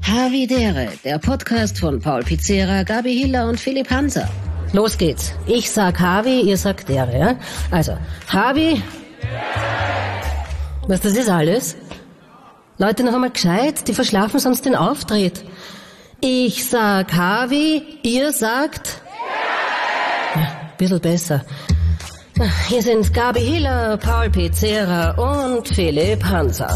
Havidere, der Podcast von Paul Pizzera, Gabi Hiller und Philipp Hanser. Los geht's. Ich sag Havi, ihr sagt Dere, ja? Also, Havi. Was, das ist alles? Leute, noch einmal gescheit, die verschlafen sonst den Auftritt. Ich sag Havi, ihr sagt... Ja, ein bisschen besser. Hier sind Gabi Hiller, Paul Pizzera und Philipp Hanser.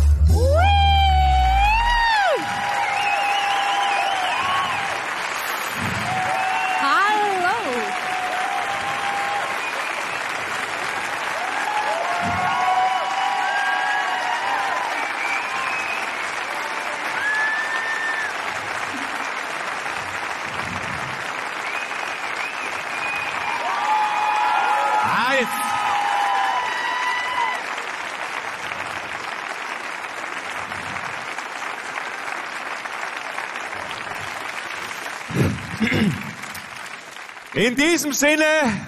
In diesem Sinne...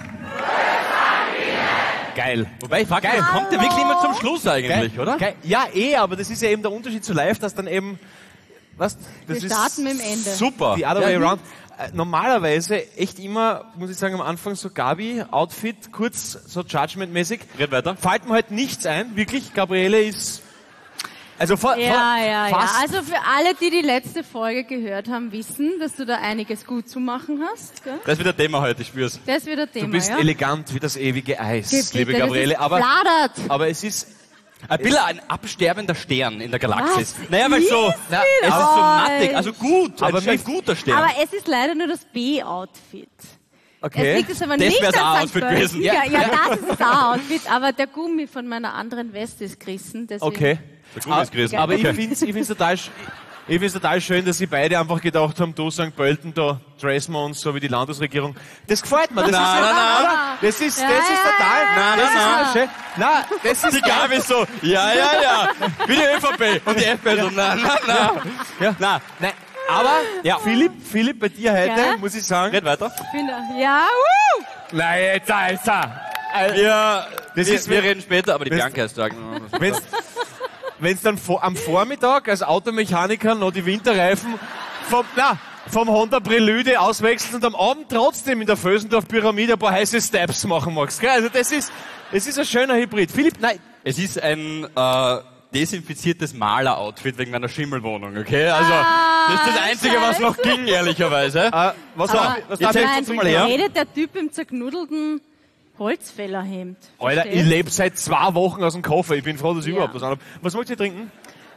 Geil. Wobei, ich frage mich, kommt der wirklich immer zum Schluss eigentlich, Geil. oder? Geil. Ja, aber das ist ja eben der Unterschied zu live, dass dann eben... Was? Das Wir starten mit dem Ende. Super. The other way around. Normalerweise echt immer, muss ich sagen, am Anfang so Gabi-Outfit, kurz so Judgment-mäßig. Red weiter. Fällt mir halt nichts ein, wirklich. Gabriele ist... Also fast. Also für alle, die die letzte Folge gehört haben, wissen, dass du da einiges gut zu machen hast. Gell? Das ist wieder Thema heute, ich spür's. Das wird ein Thema, Du bist ja? elegant wie das ewige Eis, Bitte, liebe das Gabriele. ist fladert. Aber es ist... Ein bisschen ein absterbender Stern in der Galaxis. Was? Naja, weil so, es ist so mattig, also gut, Aber aber ein guter Stern. Aber es ist leider nur das B-Outfit. Okay. Es liegt es aber Das nicht wär's auch an St. Outfit Pölten. gewesen. Ja, das ist das A-Outfit, aber der Gummi von meiner anderen Weste ist gerissen. Deswegen. Okay. Der Gummi ist gerissen. Aber Okay. ich find's total schön, dass sie beide einfach gedacht haben, da St. Pölten, da dressen wir uns so wie die Landesregierung. Das gefällt mir. Das Das ist total, das ist schön. Nein, das ist Die Gabi ist so, ja, wie die ÖVP. Und die FPÖ so, na. Ja. Nein. Aber, Philipp, bei dir heute, Ja? muss ich sagen, Red weiter. Ja, nein, jetzt ist er. Wir reden später, aber die Bianca ist sagen. Wenn's dann am Vormittag als Automechaniker noch die Winterreifen vom Honda Prelude auswechseln und am Abend trotzdem in der Vösendorf-Pyramide ein paar heiße Steps machen magst. Gell? Also es ist ein schöner Hybrid. Philipp, nein. Es ist ein desinfiziertes Maler-Outfit wegen meiner Schimmelwohnung, okay? Also, das ist das Einzige, was noch ging, ehrlicherweise. Was aber darf ich jetzt mal her? redet der Typ im zerknuddelten Holzfällerhemd. Alter, ich lebe seit 2 Wochen aus dem Koffer. Ich bin froh, dass ich Ja. überhaupt was anhabe. Was wollt ihr trinken?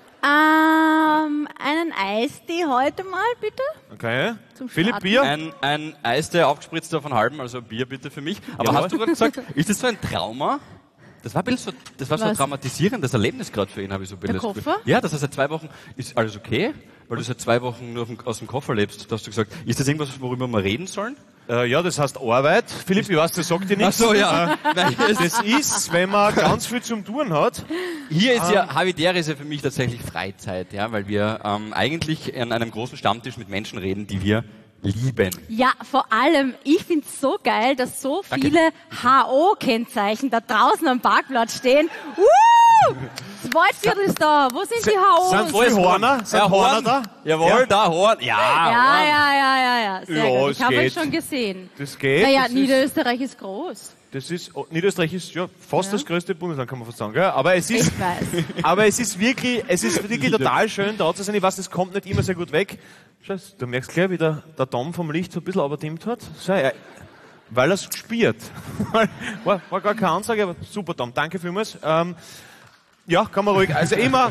Einen Eistee heute mal, bitte. Okay. Zum Philipp, Starten. Bier? Ein Eistee aufgespritzt von halbem, also Bier bitte für mich. Aber Jawohl. hast du gerade gesagt, ist das so ein Trauma? Das war ein Was? ein traumatisierendes Erlebnis gerade für ihn, habe ich so ein bisschen Der das Gefühl. Koffer? Ja, dass er seit 2 Wochen, ist alles okay? Weil du seit 2 Wochen nur aus dem Koffer lebst, da hast du gesagt, ist das irgendwas, worüber wir reden sollen? Ja, das heißt Arbeit. Philipp, ich weiß, das sagt dir nichts. Ach so, ja. Nein, Das ist, wenn man ganz viel zum Tun hat. Hier ist ja, Havidere ist ja für mich tatsächlich Freizeit, ja, weil wir eigentlich an einem großen Stammtisch mit Menschen reden, die wir lieben. Ja, vor allem, ich find's so geil, dass so viele HO-Kennzeichen da draußen am Parkplatz stehen. Das Waldviertel ist da. Wo sind die HOs? Sind die Horner? Sind Horner da? Jawohl, Ja. da Horn. Ja. Sehr Ja, gut. es Ich habe ihn geht. schon gesehen. Das geht. Naja, das ist- Niederösterreich ist groß. Niederösterreich ist ja fast das größte Bundesland, kann man fast sagen, gell? Aber es ist, Ich weiß. aber es ist wirklich total schön da zu sein. Ich weiß, es kommt nicht immer sehr gut weg. Schau, du merkst gleich, wie der Dom vom Licht so ein bisschen abgedimmt hat. So, weil er es spielt. war gar keine Ansage, aber super, Dom. Danke vielmals. Ja, kann man ruhig. Also immer.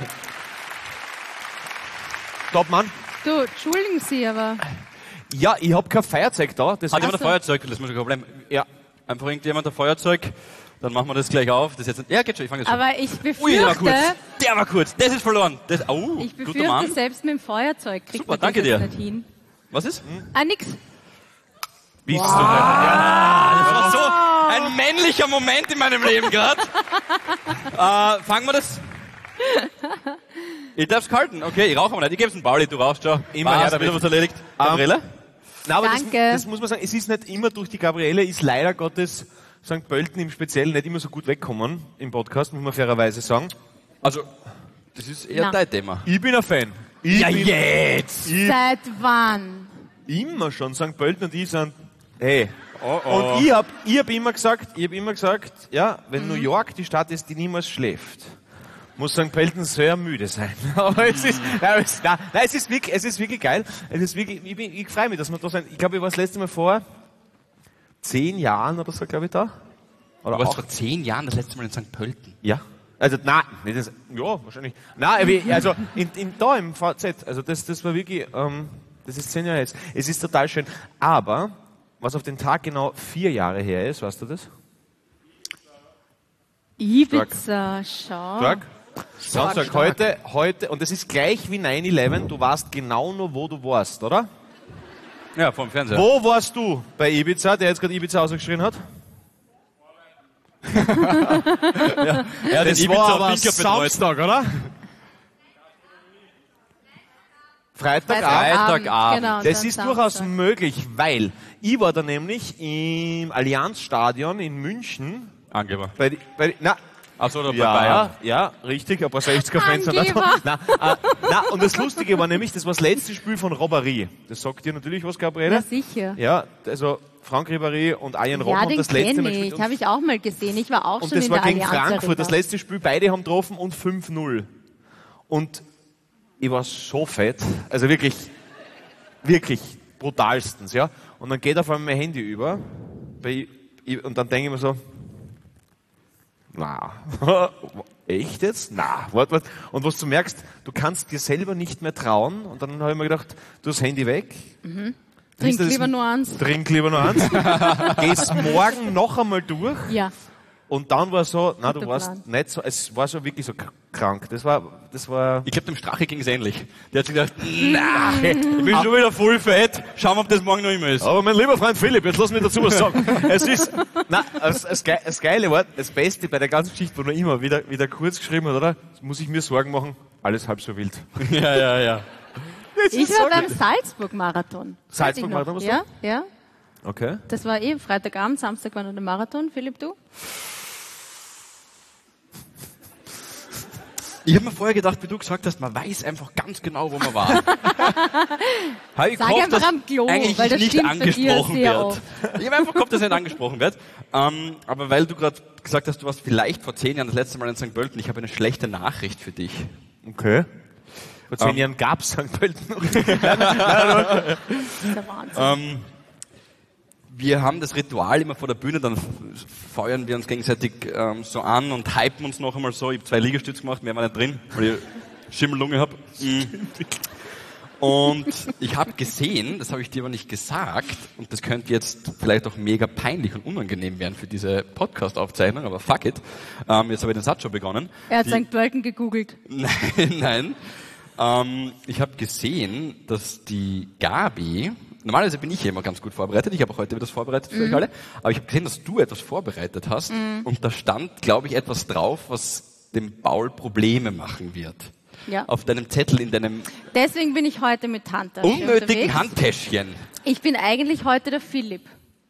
Top, Mann. Du, entschuldigen Sie, aber Ja, ich hab kein Feuerzeug da. Das Hat jemand ein so. Feuerzeug? Das ist kein Problem. Ja. Einfach irgendjemand ein Feuerzeug, dann machen wir das gleich auf. Das jetzt, ja, geht schon, ich fange jetzt an. aber ich Ui, der war befürchte, kurz. Der war kurz. Das ist verloren. Das, ich guter befürchte, Mann. selbst mit dem Feuerzeug kriegt Super, man danke das dir. jetzt nicht hin. Was ist? Nix. Bist du nicht? Ja. Das war so ein männlicher Moment in meinem Leben gerade. Fangen wir das. Ich darf's halten. Okay, ich rauche aber nicht. Ich geb's einen Pauli, du rauchst schon. Immer her Passt, damit. wieder was erledigt. Gabriele? Nein, aber Danke. das muss man sagen, es ist nicht immer durch die Gabriele, ist leider Gottes St. Pölten im Speziellen nicht immer so gut wegkommen im Podcast, muss man fairerweise sagen. Also, das ist eher Na. dein Thema. Ich bin ein Fan. Ja, jetzt! Seit wann? Immer schon. St. Pölten und ich sind, hey. Oh. Und ich hab immer gesagt, ja, wenn New York die Stadt ist, die niemals schläft, muss St. Pölten sehr müde sein. Aber es ist, es ist wirklich geil. Es ist wirklich, ich freue mich, dass wir da sind. Ich glaube, ich war das letzte Mal vor 10 Jahren oder so, glaube ich, da. Oder Du warst auch. vor 10 Jahren das letzte Mal in St. Pölten. Ja. Also, nein, nicht das, ja, wahrscheinlich. Nein, also, da im VZ, also das war wirklich, das ist 10 Jahre jetzt. Es ist total schön. Aber, was auf den Tag genau 4 Jahre her ist, weißt du das? Ibiza, schau. Stark. Samstag, heute, und das ist gleich wie 9/11, du weißt genau nur, wo du warst, oder? Ja, vom Fernseher. Wo warst du bei Ibiza, der jetzt gerade Ibiza ausgeschrien hat? Ja, Das war aber Samstag, oder? Freitagabend. Freitagabend. Genau, Das dann ist durchaus Samstag. möglich, weil ich war da nämlich im Allianzstadion in München. Angeber. Na, Achso, oder bei Bayern. ja, richtig, ein paar 60er-Fans sind da. Angeber. Na, und das Lustige war nämlich, das war das letzte Spiel von Ribéry. Das sagt dir natürlich was, Gabriele? Ja, sicher. Ja, also Frank Ribéry und Ian Robben Ja, haben den das letzte kenne Mal gespielt. ich. Habe ich auch mal gesehen. Ich war auch Und schon das in war der gegen Allianz Frankfurt, das Arena. letzte Spiel, beide haben getroffen und 5-0. Und ich war so fett, also wirklich brutalstens, ja. Und dann geht auf einmal mein Handy über, und dann denke ich mir so, na, echt jetzt? Na, warte. Und was du merkst, du kannst dir selber nicht mehr trauen. Und dann habe ich mir gedacht, du das Handy weg. Trink lieber nur eins. Trink lieber nur eins. Gehst morgen noch einmal durch. Ja. Und dann war so, na, du Guter warst Plan. nicht so, es war so wirklich so krank. Das war, Ich glaube, dem Strache ging es ähnlich. Der hat sich gedacht, na, ich bin schon wieder voll fett. Schauen wir, ob das morgen noch immer ist. aber mein lieber Freund Philipp, jetzt lass mich dazu was sagen. Es ist, na, das Geile war, das Beste bei der ganzen Geschichte, wo er immer wieder kurz geschrieben hat, oder? Muss ich mir Sorgen machen? Alles halb so wild. Ja. Ich war beim Salzburg-Marathon. Salzburg-Marathon warst du? Ja, ja. Okay. Das war Freitagabend, Samstag war noch der Marathon. Philipp, du? Ich habe mir vorher gedacht, wie du gesagt hast, man weiß einfach ganz genau, wo man war. Ich Sag gehofft, einfach dass am Klo, eigentlich weil das nicht stimmt bei dir angesprochen sehr wird. oft. Ich habe einfach gehofft, dass nicht angesprochen wird. Aber weil du gerade gesagt hast, du warst vielleicht vor 10 Jahren das letzte Mal in St. Pölten, ich habe eine schlechte Nachricht für dich. Okay. Vor 10 Jahren gab es St. Pölten noch. Das ist der Wahnsinn. Wir haben das Ritual immer vor der Bühne, dann feuern wir uns gegenseitig so an und hypen uns noch einmal so. Ich habe 2 Liegestütze gemacht, mehr war nicht drin, weil ich Schimmellunge habe. Und ich habe gesehen, das habe ich dir aber nicht gesagt, und das könnte jetzt vielleicht auch mega peinlich und unangenehm werden für diese Podcast-Aufzeichnung, aber fuck it. Jetzt habe ich den Satz schon begonnen. Er hat St. Pölten gegoogelt. Nein. Ich habe gesehen, dass die Gabi, normalerweise bin ich ja immer ganz gut vorbereitet, ich habe auch heute wieder das vorbereitet für euch alle, aber ich habe gesehen, dass du etwas vorbereitet hast und da stand, glaube ich, etwas drauf, was dem Paul Probleme machen wird. Ja. Auf deinem Zettel in deinem Deswegen bin ich heute mit Handtasche unnötigen unterwegs. Handtäschchen. Ich bin eigentlich heute der Philipp.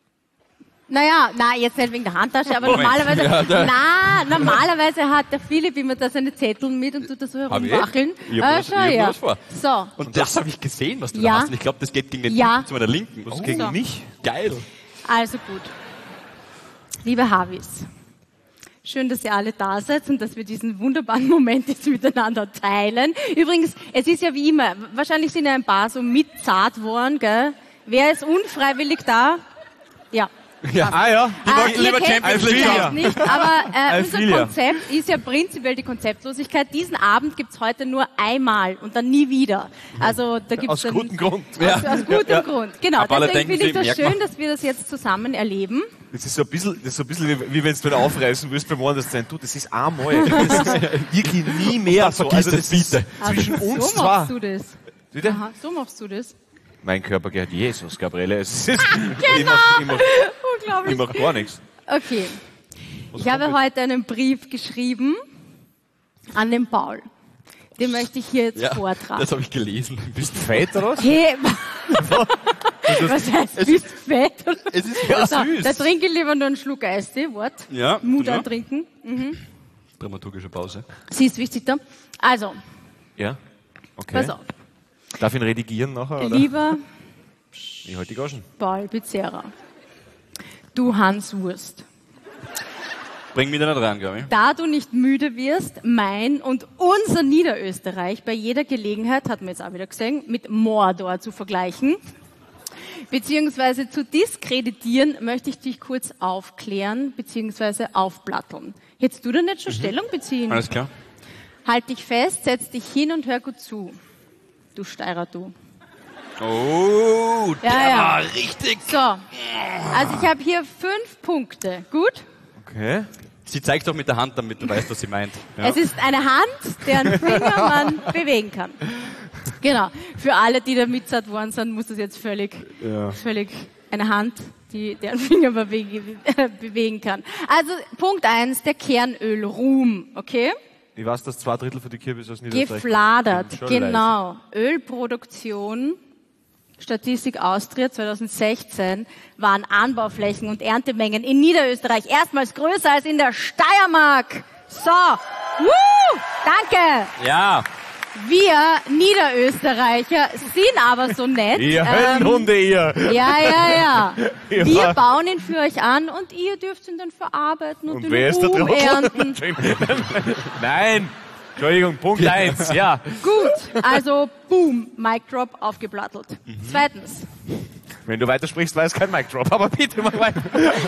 Naja, jetzt nicht wegen der Handtasche, aber Moment. normalerweise hat der Philipp immer da seine Zettel mit und tut das so Hab ich? herumwacheln. Ich hab nur was vor. So. Und das habe ich gesehen, was du Ja. da hast. Und ich glaube, das geht gegen den Ja. Typen zu meiner Linken. Was Gegen So. mich? Geil. Also gut. Liebe Havis, schön, dass ihr alle da seid und dass wir diesen wunderbaren Moment jetzt miteinander teilen. Übrigens, es ist ja wie immer, wahrscheinlich sind ja ein paar so mitzart worden, gell? Wer ist unfreiwillig da? Ja. Ah ja. Ihr lieber kennt Champions es League. vielleicht nicht, aber unser Alfilia. Konzept ist ja prinzipiell die Konzeptlosigkeit. Diesen Abend gibt's heute nur einmal und dann nie wieder. Also da gibt's Aus dann, gutem Grund. Aus gutem Grund. Genau, Aber alle deswegen denken finde ich sich, das merkt schön, man. dass wir das jetzt zusammen erleben. Das ist so ein bisschen wie wenn du den aufreißen willst beim Wanders sein. Du, das ist einmal. Das ist wirklich nie mehr so. Also das ist zwischen Also, uns so zwei. machst du das. Bitte? Aha, so machst du das. Mein Körper gehört Jesus, Gabriele. Es ist Genau. ich Unglaublich. mach gar nichts. Okay. Ich habe heute einen Brief geschrieben an den Paul. Den möchte ich hier jetzt vortragen. Das habe ich gelesen. Bist du fett oder was? Hey, was heißt, bist fett? Oder? Es ist ja So, da trinke ich lieber nur einen Schluck Eistee, Wort. Ja, Mut ja. antrinken. Dramaturgische Pause. Sie ist wichtig da. Also, Ja. Okay. pass auf. Darf ich ihn redigieren nachher? Oder? Lieber Ich halte die Gaschen. Paul Pizzerra, du Hans Wurst, Bring mich da nicht rein, glaube ich. da du nicht müde wirst, mein und unser Niederösterreich bei jeder Gelegenheit, hat man jetzt auch wieder gesehen, mit Mordor zu vergleichen, beziehungsweise zu diskreditieren, möchte ich dich kurz aufklären, beziehungsweise aufplatteln. Hättest du da nicht schon Stellung beziehen? Alles klar. Halt dich fest, setz dich hin und hör gut zu. Du Steirer, du. Oh, der Ja, ja. war richtig. So, also ich habe hier 5 Punkte. Gut? Okay. Sie zeigt doch mit der Hand, damit du weißt, was sie meint. Ja. Es ist eine Hand, deren Finger man bewegen kann. Genau. Für alle, die da mitzart worden sind, muss das jetzt völlig eine Hand, die deren Finger man bewegen kann. Also Punkt 1, der Kernölruhm, okay? Ich weiß, dass 2/3 von die Kürbis aus Niederösterreich Gefladert, Schon genau. Ölproduktion, Statistik Austria 2016, waren Anbauflächen und Erntemengen in Niederösterreich erstmals größer als in der Steiermark. So, danke. Ja. Wir Niederösterreicher sind aber so nett. Ihr Höllenhunde, ihr! Ja. Ja. Wir bauen ihn für euch an und ihr dürft ihn dann verarbeiten und wer ist da den Ruhm drauf? ernten. Nein! Entschuldigung, Punkt 1, ja. Gut, also boom, Mic Drop aufgeplattelt. Zweitens, Wenn du weitersprichst, war es kein Mic Drop, aber bitte mach weiter.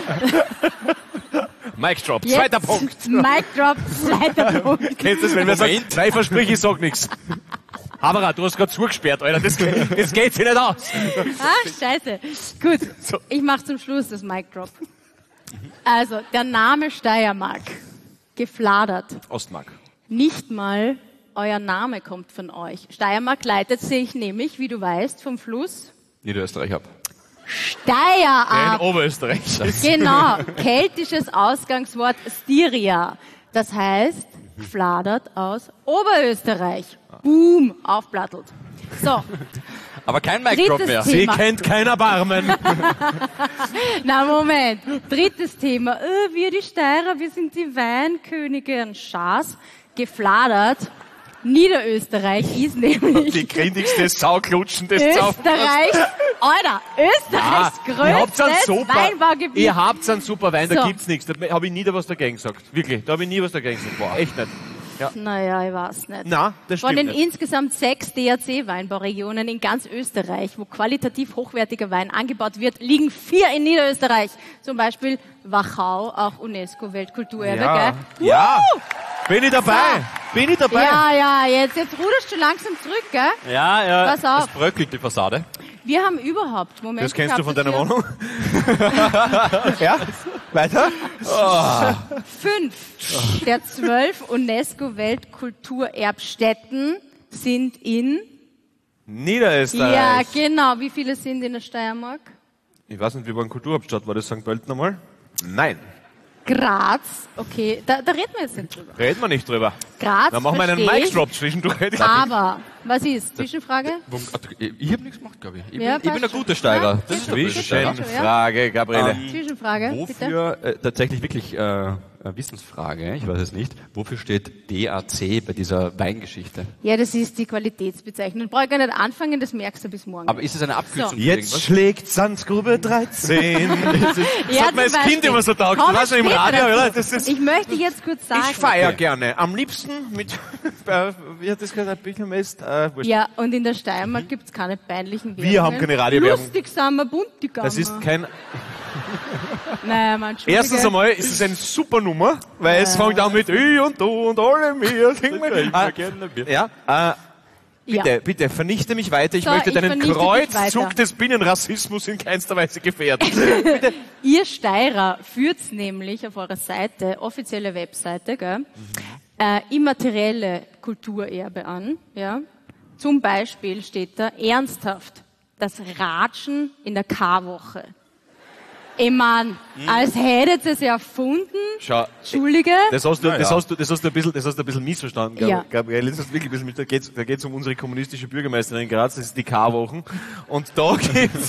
Mic Drop, jetzt zweiter Punkt. Mic Drop, zweiter Punkt. Kennst du das, wenn wir sagen, 2 versprich, ich sag nix. Havara, du hast gerade zugesperrt, Alter, das geht sich nicht aus. Ach, scheiße. Gut, ich mache zum Schluss das Mic Drop. Also, der Name Steiermark, gefladert. Ostmark. Nicht mal euer Name kommt von euch. Steiermark leitet sich nämlich, wie du weißt, vom Fluss Niederösterreich ab. Steier In ab. Oberösterreich. Genau, keltisches Ausgangswort Styria. Das heißt, gefladert aus Oberösterreich. Boom, aufplattelt. So, Aber kein Mic Drop Drittes mehr. Thema. Sie kennt kein Erbarmen. na Moment. Drittes Thema. Wir die Steirer, wir sind die Weinkönige an Schaas. Gefladert. Niederösterreich ist nämlich Die grindigste Sauklutschen des Zaubers. Österreich. Alter, Österreichs größtes Weinbaugebiet. Ihr habt einen super Wein, da So. gibt's nichts. Da habe ich nie da was dagegen gesagt. Wirklich, da habe ich nie was dagegen gesagt. Boah, echt nicht. Naja, ich weiß nicht. Na, das Von stimmt den nicht. insgesamt 6 DRC-Weinbauregionen in ganz Österreich, wo qualitativ hochwertiger Wein angebaut wird, liegen 4 in Niederösterreich. Zum Beispiel Wachau, auch UNESCO-Weltkulturerbe, Ja, gell? ja. Bin ich dabei? Bin ich dabei? Ja, jetzt ruderst du langsam zurück, gell? Ja. Pass auf. Es bröckelt die Fassade. Wir haben überhaupt, Moment. Das kennst ich du von hab deiner das Wohnung? Ja? Weiter? 5 der 12 UNESCO-Weltkulturerbstätten sind in... Niederösterreich. Ja, genau. Wie viele sind in der Steiermark? Ich weiß nicht, wie war eine Kulturhauptstadt? War das St. Pölten einmal? Nein. Graz, okay, da reden wir jetzt nicht drüber. Reden wir nicht drüber. Graz, Dann machen wir einen versteh ich. Mic-Drop zwischendurch. Aber, was ist? Zwischenfrage? Ich habe nichts gemacht, glaube ich. Ich Ja, bin passt ein schon. guter Steirer. Ja, Das ist doch böse Steirer. Zwischenfrage, Gabriele. Zwischenfrage, bitte. Wofür, tatsächlich wirklich eine Wissensfrage, ich weiß es nicht, wofür steht DAC bei dieser Weingeschichte? Ja, das ist die Qualitätsbezeichnung. Brauche ich gar nicht anfangen, das merkst du bis morgen. Aber ist es eine Abkürzung So. für Jetzt irgendwas? schlägt Sandgrube 13. Das Ja, hat mir als zum Kind Beispiel. immer so taugt. Kommen Du weißt, im später Radio, dazu. oder? Das ist, Ich möchte jetzt kurz sagen. ich feiere Okay. gerne. Am liebsten mit, wie hat das gesagt, Büchermest? Wurscht. Ja, und in der Steiermark gibt's keine peinlichen Werbungen. Wir haben keine Radiowerbung. Lustig sind wir, bunt die Gamma. Das ist kein, Naja, man, Entschuldige. erstens einmal ist es eine super Nummer, weil es fängt an mit ich und du und alle mir. Sing mal. Ja, bitte, vernichte mich weiter. Ich So, möchte ich deinen vernichte dich Kreuzzug weiter. des Binnenrassismus in keinster Weise gefährden. Ihr Steirer führt's nämlich auf eurer Seite, offizielle Webseite, gell, immaterielle Kulturerbe an. Ja? Zum Beispiel steht da ernsthaft das Ratschen in der Karwoche. Ich mein, als hättet ihr es erfunden. Schau, Entschuldige. das hast du ein bisschen missverstanden, Ja. Gabriele. Das hast du wirklich ein bisschen, da geht's um unsere kommunistische Bürgermeisterin in Graz, das ist die K-Wochen. Und da geht's,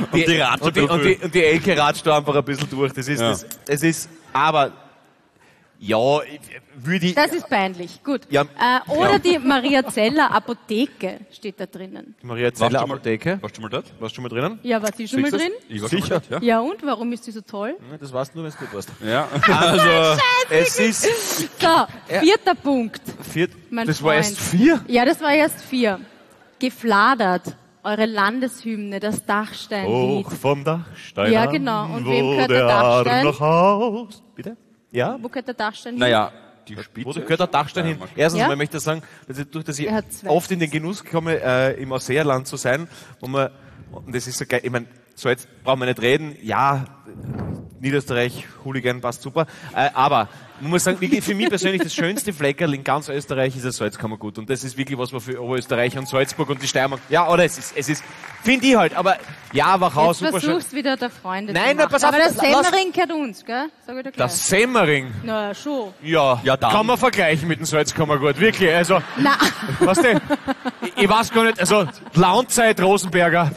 und die Elke ratscht da einfach ein bisschen durch. Das ist, aber, Ja, würde ich... Das ist peinlich. Gut. Ja, Oder ja. die Maria Zeller Apotheke steht da drinnen. Die Maria Zeller Apotheke. Warst du mal dort? Warst du schon mal drinnen? Ja, war sie schon mal Siehst drin? Ich war schon mal dort, ja. Ja, und? Warum ist die so toll? Ja, das weißt du nur, wenn du gut warst. Ja, also, Es ist... So, vierter Punkt. Mein das war Freund. erst 4? Ja, das war erst 4. Gefladert. Eure Landeshymne, das Dachsteinlied. Hoch vom Dachstein. Ja, genau. Und wo wem gehört der Dachstein? Noch Haus. Bitte? Ja? Wo gehört der Dachstein hin? naja, die Spitze. Wo gehört der Dachstein hin? Ja, Erstens Ja? mal möchte ich sagen, durch das ich Er hat 2. oft in den Genuss komme, im Ausseerland zu sein, wo man, und das ist so geil, ich meine, so jetzt brauchen wir nicht reden, ja, Niederösterreich, Hooligan, passt super, aber man muss sagen, wirklich für mich persönlich das schönste Fleckerl in ganz Österreich ist das Salzkammergut und das ist wirklich was, was für Oberösterreich und Salzburg und die Steiermark, ja, oder es ist, finde ich halt, aber ja, Wachau, Jetzt super schön. versuchst wieder der Freunde Nein, zu na, machen. pass auf, Aber der lass- Semmering gehört uns, gell? Sag ich dir gleich. Das Semmering, Na, schon. ja, Ja, dann. kann man vergleichen mit dem Salzkammergut, wirklich, also, Na, weißt du, ich weiß gar nicht, also Launzeit Rosenberger,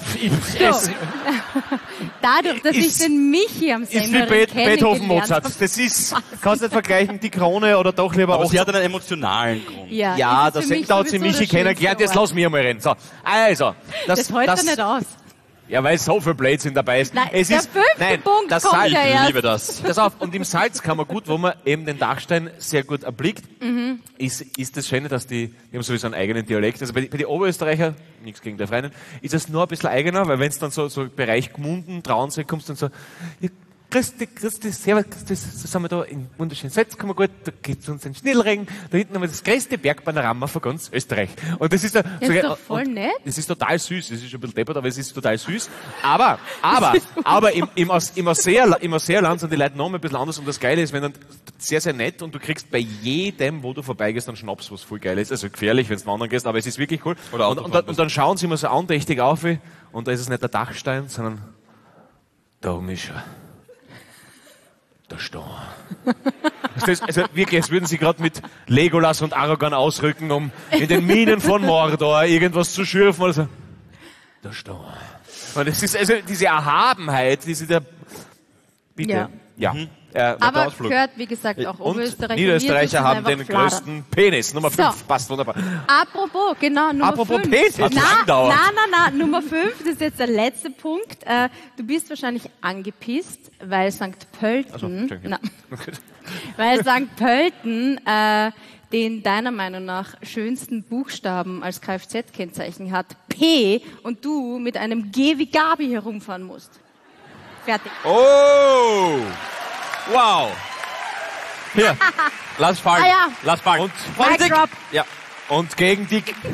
dadurch, dass ich Ist- den Michi am ist wie Semmering Beethoven kennengelernt Mozart. habe. Das ist, kannst nicht vergleichen, die Krone oder doch lieber aber auch. sie hat einen emotionalen Grund. Ja, Ja, ist es das für mich da hat sie sowieso Michi der kennengelernt, schönste jetzt Ort. lass mich einmal reden. So, also, Das hält er nicht aus. Ja, weil so viel Blödsinn dabei ist. Nein, es der ist, fünfte Punkt das kommt Salz, ja Ich erst. liebe das. Pass auf, und im Salzkammergut, wo man eben den Dachstein sehr gut erblickt, ist das Schöne, dass die haben sowieso einen eigenen Dialekt. Also bei den Oberösterreicher, nichts gegen der Freien, ist es nur ein bisschen eigener, weil wenn es dann so Bereich Gmunden, Traunsee kommst, dann so, ja, grüß dich, servus, das sind wir da in wunderschönen Salzkammergut, da geht's uns den Schnellregen, da hinten haben wir das größte Bergpanorama von ganz Österreich. Und das ist da, ist doch voll und nett. es ist total süß, es ist schon ein bisschen deppert, aber es ist total süß. Aber im Ausseerland sind die Leute noch mal ein bisschen anders und das Geile ist, wenn dann sehr, sehr nett und du kriegst bei jedem, wo du vorbeigehst, einen Schnaps, was voll geil ist. Also gefährlich, wenn du wandern gehst, aber es ist wirklich cool. Oder Und dann schauen sie immer so andächtig auf und da ist es nicht der Dachstein, sondern da oben ist er. Der Stein. Also wirklich, als würden sie gerade mit Legolas und Aragorn ausrücken, um in den Minen von Mordor irgendwas zu schürfen oder so. Der Stein. Und es ist also diese Erhabenheit, diese der... Bitte. Ja. Ja. Aber Ausflug. gehört, wie gesagt, auch Und Oberösterreich. Niederösterreicher haben den größten Penis. Nummer 5, So. passt wunderbar. Apropos, genau, Nummer Apropos 5. Penis. Hat lang gedauert. Nein, Nummer 5, das ist jetzt der letzte Punkt. Du bist wahrscheinlich angepisst, weil St. Pölten, Entschuldigung. weil St. Pölten den deiner Meinung nach schönsten Buchstaben als Kfz-Kennzeichen hat, P, und du mit einem G wie Gabi herumfahren musst. Fertig. Oh! Wow! Hier, lass fallen. Ah ja. Lass fallen. Und Mic drop. Ja. Und gegen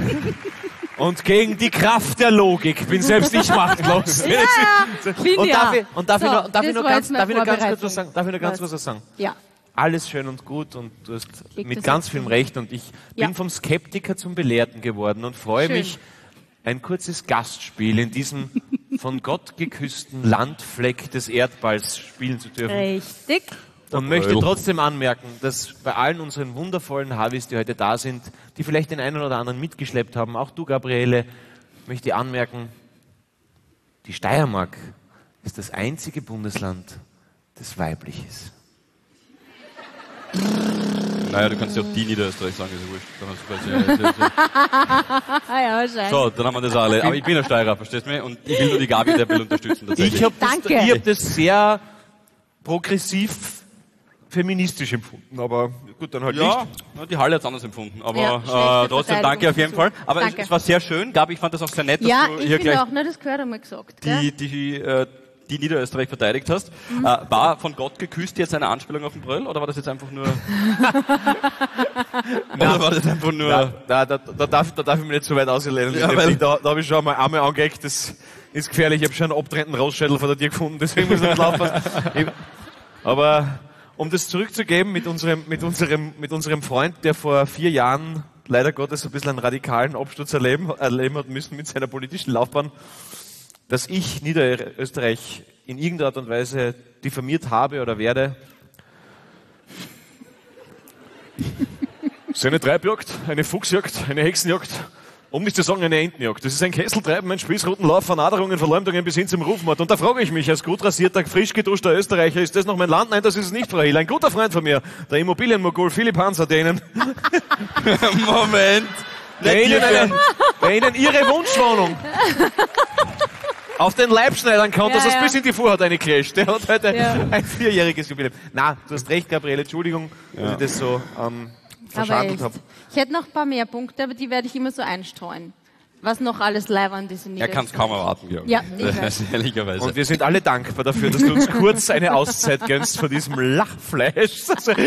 die Kraft der Logik bin selbst ich machtlos. Ja, finde Und ja. darf ich So, noch das war jetzt meine ganz kurz Vorbereitung. was sagen? Darf ich noch ganz kurz was sagen? Ja. Alles schön und gut und du hast Leg mit das ganz jetzt viel hin. Recht und ich Ja. bin vom Skeptiker zum Belehrten geworden und freue Schön. mich, ein kurzes Gastspiel in diesem von Gott geküssten Landfleck des Erdballs spielen zu dürfen. Richtig. Und möchte Brödel. trotzdem anmerken, dass bei allen unseren wundervollen Havis, die heute da sind, die vielleicht den einen oder anderen mitgeschleppt haben, auch du, Gabriele, möchte ich anmerken, die Steiermark ist das einzige Bundesland, das weiblich ist. Naja, du kannst ja auch die Niederösterreich sagen, ist ja wurscht. Dann hast du quasi- Ah ja, wahrscheinlich. So, dann haben wir das alle. Aber ich bin ein Steirer, verstehst du mich? Und ich will nur die Gabi der will unterstützen tatsächlich. Ich habe Danke. das sehr progressiv feministisch empfunden, aber gut, dann halt ja, nicht. ja, die Halle hat es anders empfunden. Aber Ja, schlechte trotzdem danke auf jeden Fall. Verteidigungsversuch. Aber Danke. es war sehr schön. Gabi, ich fand das auch sehr nett, dass Ja, du ich hier finde gleich auch, ne, das gehört einmal gesagt. Gell? die Niederösterreich verteidigt hast. War von Gott geküsst jetzt eine Anspielung auf den Bröll oder war das jetzt einfach nur... oder war das einfach nur... Da darf ich mich nicht so weit auslehnen. Ja, weil- Da habe ich schon einmal angeeckt, das ist gefährlich. Ich habe schon einen abtrennenden Rostschädel von dir gefunden, deswegen muss ich nicht aufpassen. Aber um das zurückzugeben mit unserem Freund, der vor 4 Jahren leider Gottes ein bisschen einen radikalen Absturz erleben hat müssen mit seiner politischen Laufbahn, dass ich Niederösterreich in irgendeiner Art und Weise diffamiert habe oder werde. So eine Treibjagd, eine Fuchsjagd, eine Hexenjagd, Um nicht zu sagen, eine Entenjagd. Das ist ein Kesseltreiben, ein Spießrutenlauf, Vernaderungen, Verleumdungen bis hin zum Rufmord. Und da frage ich mich, als gut rasierter, frisch geduschter Österreicher, ist das noch mein Land? Nein, das ist es nicht, Frau Hill. Ein guter Freund von mir, der Immobilienmogul Philipp Hanser, der Ihnen Ihre Wunschwohnung auf den Leib schneidern kann, dass es bis in die Vorhaut reingeclasht. Der hat heute ein 4-jähriges Jubiläum. Na, du hast recht, Gabriele, Entschuldigung, dass ich das so verschandelt habe. Ich hätte noch ein paar mehr Punkte, aber die werde ich immer so einstreuen. Was noch alles leiwand ist in Er kann es kaum erwarten, glaube ich. Ja, ich weiß. Ehrlicherweise. Und wir sind alle dankbar dafür, dass du uns kurz eine Auszeit gönnst von diesem Lachfleisch.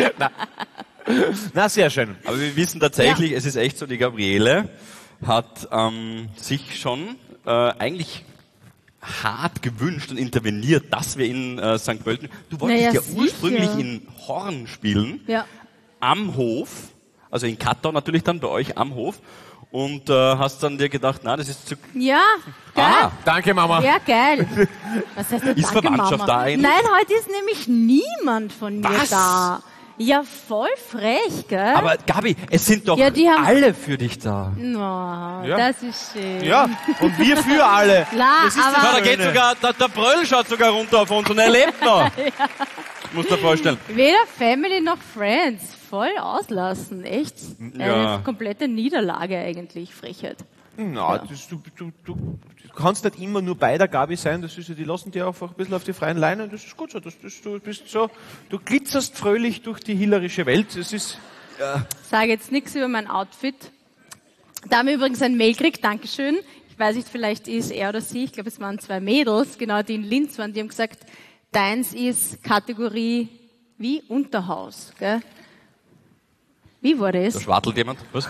Na, sehr schön. Aber wir wissen tatsächlich, es ist echt so, die Gabriele hat sich schon eigentlich hart gewünscht und interveniert, dass wir in St. Pölten... Du wolltest ja ursprünglich in Horn spielen, am Hof, also in Kattau natürlich dann, bei euch am Hof, und hast dann dir gedacht, na, das ist zu... Ja, geil. Danke, Mama. Ja, geil. Was heißt denn Ist danke, Verwandtschaft Mama? da eigentlich? Nein, heute ist nämlich niemand von mir da. Ja, voll frech, gell? Aber Gabi, es sind doch Ja, die haben- alle für dich da. Oh, Ja. das ist schön. Ja, und wir für alle. Klar, Das ist aber Na, da geht sogar, der Bröll schaut sogar runter auf uns und er lebt noch. Muss dir vorstellen. weder Family noch Friends. Voll auslassen, echt. Ja. Eine komplette Niederlage eigentlich, Frechheit. Na, du kannst nicht immer nur bei der Gabi sein, das ist ja, die lassen dich einfach ein bisschen auf die freien Leine, das ist gut so, du bist so, du glitzerst fröhlich durch die hillerische Welt, es ist... Sage jetzt nichts über mein Outfit. Da haben wir übrigens ein Mail gekriegt, Dankeschön. Ich weiß nicht, vielleicht ist er oder sie, ich glaube es waren 2 Mädels, genau, die in Linz waren, die haben gesagt, deins ist Kategorie wie Unterhaus, gell? Wie war das? Da schwartelt jemand. Was?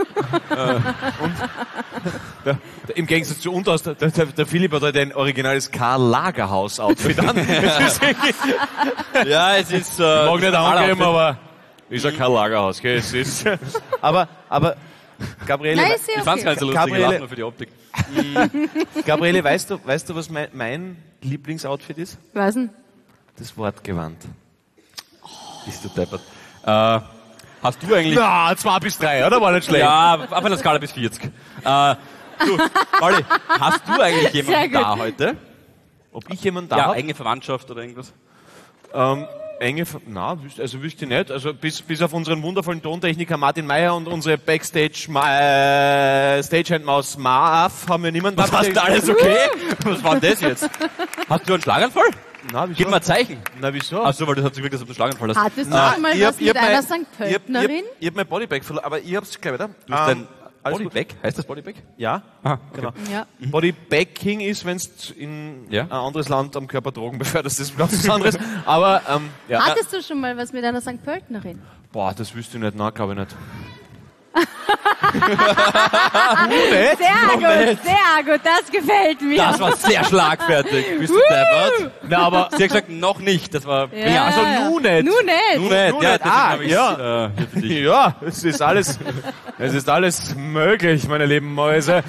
Im Gegensatz zu uns, der Philipp hat heute ein originales Karl-Lagerhaus-Outfit an. Ja, es ist... Mag nicht angeben, aber ist ein Karl-Lagerhaus, gell? Es ist, aber, Gabriele, Nein, ist Ich ja fand's gar okay. nicht so lustig, ich Gabriele- lach nur für die Optik. Gabriele, weißt du, was mein Lieblingsoutfit ist? Was denn? Das Wortgewand. Bist du deppert. Hast du eigentlich... Na, 2 bis 3, oder? War nicht schlecht. Ja, auf einer Skala bis 40. Du, Olli, hast du eigentlich Sehr jemanden gut. da heute? Ob ich jemanden da Ja, hab? enge Verwandtschaft oder irgendwas? Wüsste ich nicht. Also bis auf unseren wundervollen Tontechniker Martin Meyer und unsere Backstage Stagehand-Maus Marv haben wir niemanden. Was hast du alles okay? Was war denn das jetzt? Hast du einen Schlaganfall? Na, wieso? Gib mal ein Zeichen. Na, wieso? Achso, weil du hast gewirkt, dass du einen Schlaganfall hast. Hattest du schon mal was mit einer St. Pöltnerin? Ich hab mein Bodybag verloren, aber ich hab's gleich wieder. Du hast dein alles gut. Bodybag? Heißt das Bodybag? Ja, Aha, genau. Ja. Bodybagging ist, wenn du in Ja. ein anderes Land am Körper Drogen beförderst, das ist was ganz anderes. Aber, ja. Hattest du schon mal was mit einer St. Pöltnerin? Boah, das wüsste ich nicht, nein, glaube ich nicht. Sehr gut, das gefällt mir. Das war sehr schlagfertig. Bist du deppert? Na, aber, Sie hat gesagt, noch nicht. Das war... Ja. also nun nicht. Nun nicht. Nun nicht. Nun Ja, nicht. deswegen hab ich's, Ja. hier für dich. Ja, es ist alles möglich, meine lieben Mäuse.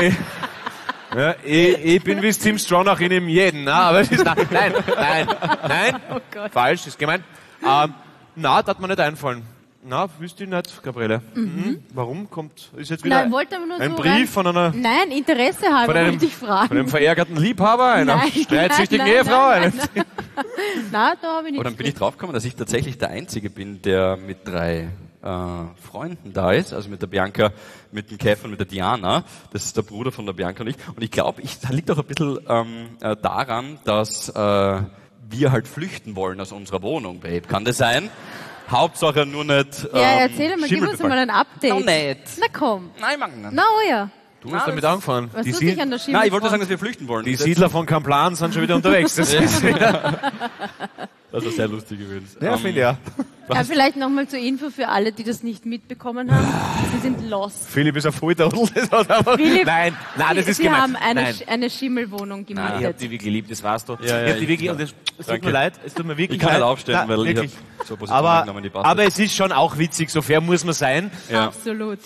Ich bin wie Tim Stronach in ihm jeden, na, aber es ist, nein, Oh Gott. falsch, ist gemeint. Na, das hat mir nicht einfallen. Na, wüsste ich nicht, Gabriele. Warum ist jetzt wieder Nein, wollte aber nur ein so Brief von einer, Nein, Interesse halber wollte ich fragen. von einem verärgerten Liebhaber, einer Nein, streitsüchtigen nein, Ehefrau? nein, Na, da habe ich Aber nichts. dann bin ich draufgekommen, dass ich tatsächlich der Einzige bin, der mit 3 Freunden da ist, also mit der Bianca, mit dem Kev und mit der Diana. Das ist der Bruder von der Bianca und ich. Und ich glaube, das liegt auch ein bisschen daran, dass wir halt flüchten wollen aus unserer Wohnung, Babe. Kann das sein? Hauptsache nur nicht Ja, erzähl mal, gib uns mal ein Update. Noch nicht. Na komm. Nein, mag nicht. Na, oh ja. Du hast damit angefangen. Was Die, tut dich an der Schimmel? Nein, ich wollte sagen, dass wir flüchten wollen. die Siedler von Kamplan sind schon wieder unterwegs. Das ist, Das war sehr lustig gewesen. ja, finde ich ja. Ja, vielleicht nochmal zur Info für alle, die das nicht mitbekommen haben. Sie sind lost. Philipp ist ein Volltrottel. Das hat aber, Philipp, nein, das ist Sie gemein. haben Nein. eine Schimmelwohnung Ich hab gemietet. die wirklich lieb, das weißt du. Ja, Ich ja, hab die wirklich, und es tut Danke. mir leid, es tut mir wirklich Ich kann leid. nicht aufstehen, Nein, weil wirklich. ich hab so eine Position genommen, die passt aber nicht. es ist schon auch witzig, so fair muss man sein. Ja. Absolut.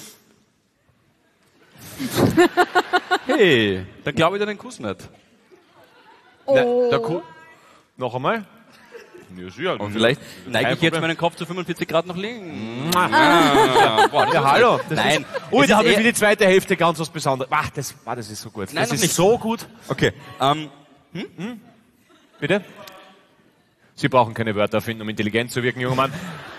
Hey, dann glaube ich dir den Kuss nicht. Oh. Noch einmal? Ja, Und vielleicht neige kein ich jetzt Problem. meinen Kopf zu 45 Grad nach links. Boah, ja, hallo. Nein. Ui, Es da ist habe ich eh- für die zweite Hälfte ganz was Besonderes. Das ist so gut. Nein, Das noch ist nicht. so gut. Okay. Bitte? Sie brauchen keine Wörter erfinden, um intelligent zu wirken, junger Mann.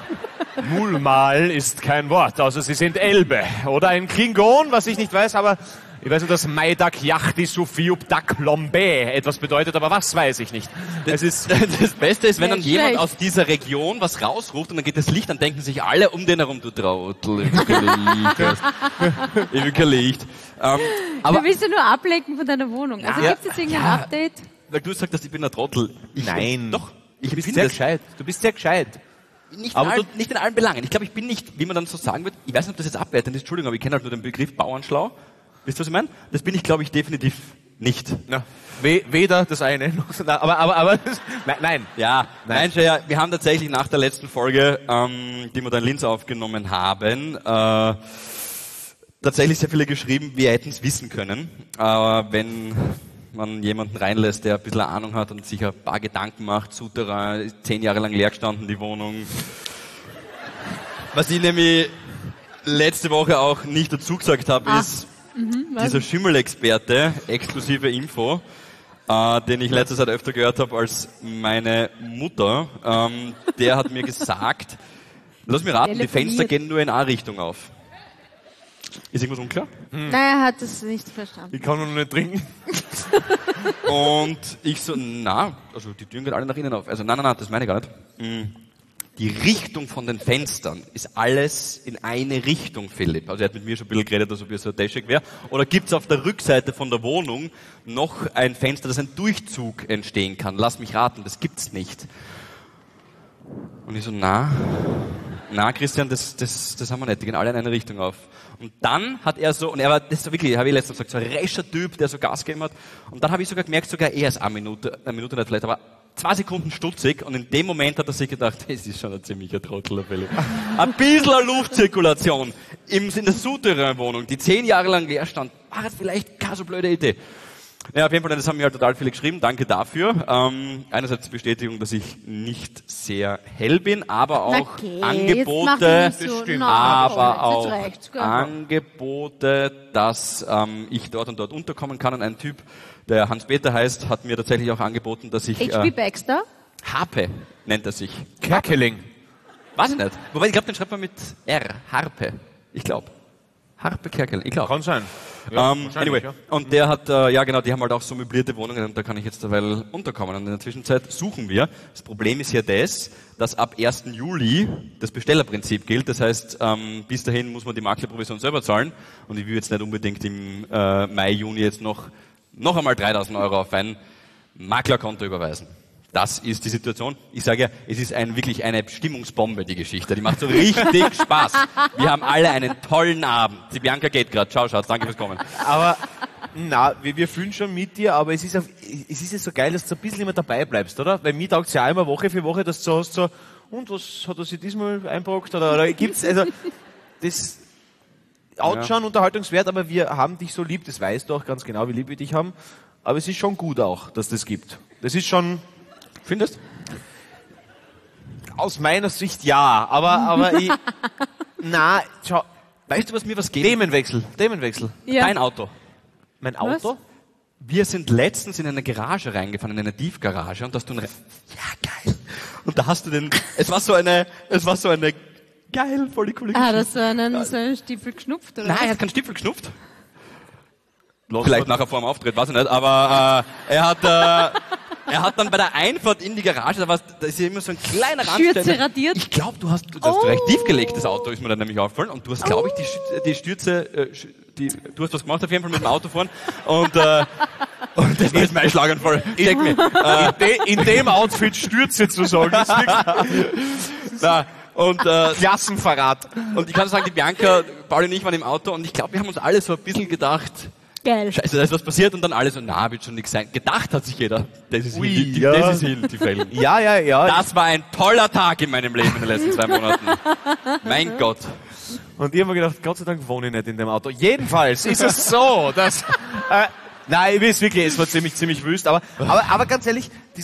Mulmal ist kein Wort, außer Sie sind Elbe. Oder ein Klingon, was ich nicht weiß, aber ich weiß nur, dass Maidak Yachti Sufiub Dak Lombe etwas bedeutet, aber was weiß ich nicht. Es ist, Das Beste ist, wenn dann Nicht jemand schlecht. aus dieser Region was rausruft und dann geht das Licht, dann denken sich alle um den herum, du Trottel, ich will kein Licht. Ich will kein Licht. Aber Du willst ja nur ablenken von deiner Wohnung. Also Ja. gibt es jetzt irgendein Ja. Update? weil du sagst, dass ich bin ein Trottel. nein. Doch. Ich Du bist bin sehr das gescheit. Du bist sehr gescheit. nicht, aber nicht in allen Belangen. Ich glaube, ich bin nicht, wie man dann so sagen wird, ich weiß nicht, ob das jetzt abwertend ist, Entschuldigung, aber ich kenne halt nur den Begriff Bauernschlau. Wisst ihr, was ich meine? Das bin ich, glaube ich, definitiv nicht. Ja. Weder das eine noch das andere. Aber nein. Ja, nein, Shea, wir haben tatsächlich nach der letzten Folge, die wir da in Linz aufgenommen haben, tatsächlich sehr viele geschrieben, wir hätten es wissen können, wenn man jemanden reinlässt, der ein bisschen Ahnung hat und sich ein paar Gedanken macht, Souterrain, 10 Jahre lang leer gestanden, die Wohnung. Was ich nämlich letzte Woche auch nicht dazu gesagt habe, ist dieser Schimmelexperte, exklusive Info, den ich letzte Zeit öfter gehört habe als meine Mutter, der hat mir gesagt, lass mich raten, die Fenster gehen nur in A-Richtung auf. Ist irgendwas unklar? Nein, er hat es nicht verstanden. Ich kann nur noch nicht trinken. Und ich so, also die Türen gehen alle nach innen auf. Also nein, das meine ich gar nicht. Die Richtung von den Fenstern ist alles in eine Richtung, Philipp. Also er hat mit mir schon ein bisschen geredet, als ob ich so ein Däschig wäre. Oder gibt's auf der Rückseite von der Wohnung noch ein Fenster, dass ein Durchzug entstehen kann? Lass mich raten, das gibt's nicht. Und ich so, Christian, das haben wir nicht, die gehen alle in eine Richtung auf. Und dann hat er so, und er war, das ist so wirklich, habe ich letztens gesagt, so ein rescher Typ, der so Gas gegeben hat. Und dann habe ich sogar gemerkt, sogar er ist eine Minute nicht vielleicht, aber 2 Sekunden stutzig. Und in dem Moment hat er sich gedacht, das ist schon ein ziemlicher Trottel, der Philipp. Ein bisschen Luftzirkulation in der Souterrain-Wohnung, die 10 Jahre lang leer stand, war das vielleicht keine so blöde Idee. Ja, auf jeden Fall, das haben mir halt total viele geschrieben. Danke dafür. Einerseits Bestätigung, dass ich nicht sehr hell bin, aber auch Angebote, aber auch Angebote, dass ich dort und dort unterkommen kann. Und ein Typ, der Hans-Peter heißt, hat mir tatsächlich auch angeboten, dass ich H.P. Baxter? Harpe nennt er sich. Kerkeling. Weiß ich nicht. Wobei, ich glaube, den schreibt man mit R. Harpe. Ich glaube. Harpe Kerkel. Ich glaube. Kann sein. Ja, Anyway, ja. und der hat, ja genau, die haben halt auch so möblierte Wohnungen und da kann ich jetzt derweil unterkommen. Und in der Zwischenzeit suchen wir. Das Problem ist ja das, dass ab 1. Juli das Bestellerprinzip gilt. Das heißt, bis dahin muss man die Maklerprovision selber zahlen. Und ich will jetzt nicht unbedingt im Mai, Juni jetzt noch einmal 3.000 € auf ein Maklerkonto überweisen. Das ist die Situation. Ich sage ja, es ist wirklich eine Stimmungsbombe, die Geschichte. Die macht so richtig Spaß. Wir haben alle einen tollen Abend. Die Bianca geht gerade. Ciao, Schatz. Danke fürs Kommen. Aber, wir fühlen schon mit dir, aber es ist ja so geil, dass du ein bisschen immer dabei bleibst, oder? Weil mir taugt's ja auch immer Woche für Woche, dass du hast so, und was hat er sich diesmal einbrockt, oder gibt's, also, das, schon unterhaltungswert, aber wir haben dich so lieb, das weißt du auch ganz genau, wie lieb wir dich haben. Aber es ist schon gut auch, dass das gibt. Das ist schon, Findest? aus meiner Sicht ja, aber ich, schau, Weißt du, was mir was geht? Themenwechsel. Ja. Dein Auto. Mein Auto? Wir sind letztens in eine Garage reingefahren, in eine Tiefgarage, und da hast du ja, geil. Und da hast du es war so eine geil, voll die coole Hat er Geschichte. so einen Stiefel geschnupft, oder? Nein, er hat keinen Stiefel geschnupft. Vielleicht nachher vor dem Auftritt, weiß ich nicht, aber er hat dann bei der Einfahrt in die Garage, da ist ja immer so ein kleiner Schürze Randständer. radiert. Ich glaube, du hast recht tief gelegt, das Auto, ist mir dann nämlich aufgefallen, und du hast, glaube ich, die Stürze, du hast was gemacht auf jeden Fall mit dem Auto fahren, und das war jetzt mein Schlaganfall. Steck mir. In dem Outfit Stürze zu sagen, ist wirklich Na, und Klassenverrat. und ich kann sagen, die Bianca, Pauli und ich waren im Auto, und ich glaube, wir haben uns alle so ein bisschen gedacht, Geil. Scheiße, da ist was passiert, und dann alle so, wird schon nichts sein. Gedacht hat sich jeder, das ist Ui, hin, ja. das ist hin, die Fällen. Ja. Das war ein toller Tag in meinem Leben in den letzten 2 Monaten. Mein Gott. Und ich habe mir gedacht, Gott sei Dank wohne ich nicht in dem Auto. Jedenfalls ist es so, dass, nein, ich weiß wirklich, es war ziemlich wüst, aber ganz ehrlich, diese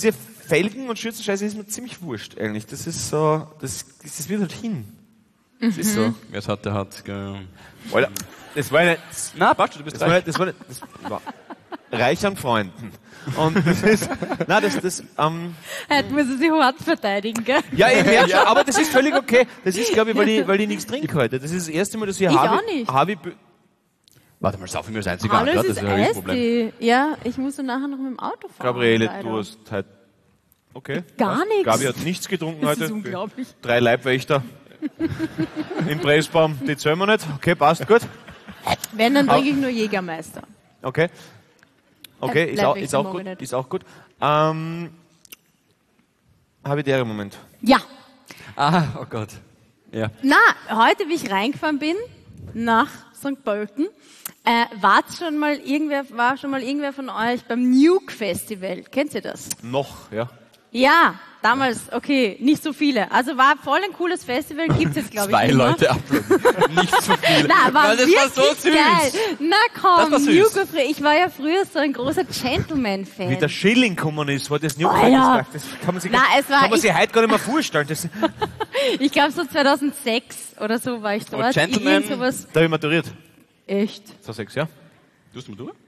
Felgen und Schürzenscheiße ist mir ziemlich wurscht, eigentlich. Das ist so, das wird halt hin. Das ist so. Wer es hat, der hat. Alter, das war eine, Na, passt, du bist reich. das war reich an Freunden. Und das ist, Heute muss er sich hart verteidigen, gell? ja, ich merke schon, aber das ist völlig okay. Das ist, glaube ich, weil ich nichts trinke heute. Das ist das erste Mal, dass ich auch nicht. Warte mal, saufen wir das einzige an, Hallo, ja? es Das ist ist ein Problem. Eistee. Ja, ich muss dann nachher noch mit dem Auto fahren. Gabriele, leider. du hast heute, okay. Gar nichts. Gabi hat nichts getrunken Das heute. ist unglaublich. 3 Leibwächter im Pressbaum, die zählen wir nicht. Okay, passt, gut. Wenn, dann trinke ich nur Jägermeister. Okay. Okay, ist Leibwächter auch mag gut. ich nicht. Ist auch gut. Habe ich der Moment. Ja. Ah, oh Gott. Ja. Na, heute, wie ich reingefahren bin, nach St. Pölten, war schon mal irgendwer von euch beim Nuke Festival? Kennt ihr das? Noch, ja. Ja, damals, okay, nicht so viele. Also war voll ein cooles Festival, gibt's jetzt, glaube ich, 2 immer. Leute applaudieren. Nicht so viele. Na, war Weil das wirklich war so süß. geil. Na Das komm, war süß. Nuke war früher, ich war ja früher so ein großer Gentleman-Fan. Wie der Schilling gekommen ist, war das Nuke. Alter. Das kann man sich, Na, es war kann man sich echt- heute gar nicht mehr vorstellen. Das, Ich glaube so 2006 oder so war ich dort. Gentleman- Irgend sowas. da habe ich maturiert. Echt? So 6 Jahre. Du hast mal durch?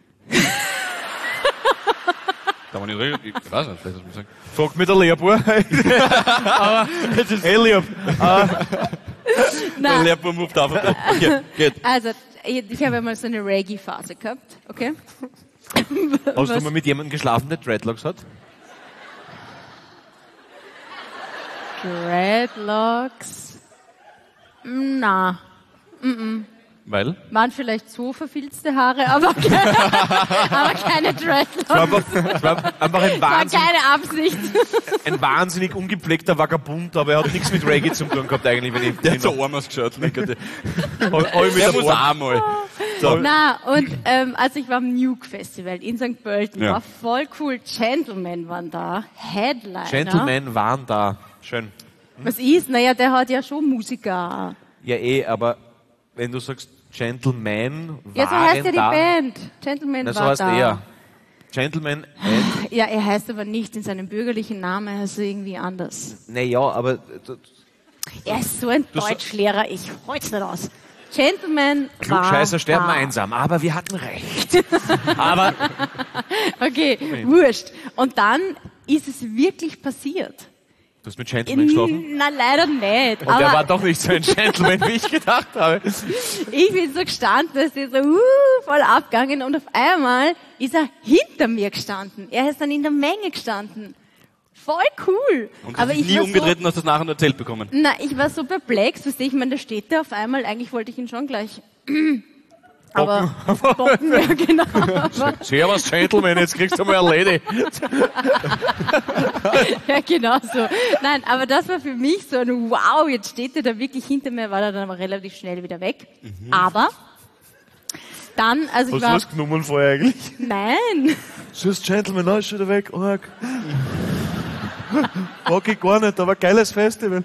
Da war nicht richtig. Ich weiß nicht, vielleicht muss man sagen. Fragt mich der Lehrbuhr. Hey, Lieb. Der Na, Lehrbuhr moved auf. Okay, geht. also, ich habe einmal so eine Reggae-Phase gehabt, okay? Hast du mal mit jemandem geschlafen, der Dreadlocks hat? Dreadlocks? Na, Weil? waren vielleicht so verfilzte Haare, aber keine Dreadlocks. Es war einfach War keine Absicht. ein wahnsinnig ungepflegter Vagabund, aber er hat nichts mit Reggae zu tun gehabt eigentlich, wenn ich Der hat so arm ausgeschaut. Der Der muss auch mal. Na, und also ich war am Nuke Festival in St. Pölten, Ja. war voll cool. Gentlemen waren da, Headliner. Gentlemen waren da. Schön. Was ist? Naja, der hat ja schon Musiker. Ja, aber wenn du sagst Gentleman waren Ja, so heißt ja die da, Band. Gentleman Na, so war heißt da. er. Gentleman and, Ja, er heißt aber nicht in seinem bürgerlichen Namen, er heißt irgendwie anders. naja, aber Er ist so ein Deutschlehrer, ich hol's nicht aus. Gentleman war Klugscheißer sterben da. einsam, aber wir hatten recht. Aber Okay, wurscht. Und dann ist es wirklich passiert. du hast mit Gentleman geschlafen? Na, leider nicht. Und der war Aber doch nicht so ein Gentleman, wie ich gedacht habe. ich bin so gestanden, dass ist so voll abgegangen und auf einmal ist er hinter mir gestanden. Er ist dann in der Menge gestanden. Voll cool. Und Aber hast dich ich nie war umgedreht so, und hast das nachher nur erzählt bekommen. na, ich war so perplex, weißt du, ich meine, da steht der auf einmal, eigentlich wollte ich ihn schon gleich, aber bocken, ja, genau. Aber, Servus, Gentleman, jetzt kriegst du mal eine Lady. ja, genau so. Nein, aber das war für mich so ein Wow, jetzt steht er da wirklich hinter mir, war er dann aber relativ schnell wieder weg. Aber dann, also ich Hast du war, was genommen vorher eigentlich? nein, So ist Gentleman, ist schon wieder weg. Arg. Mag ich gar nicht, aber geiles Festival.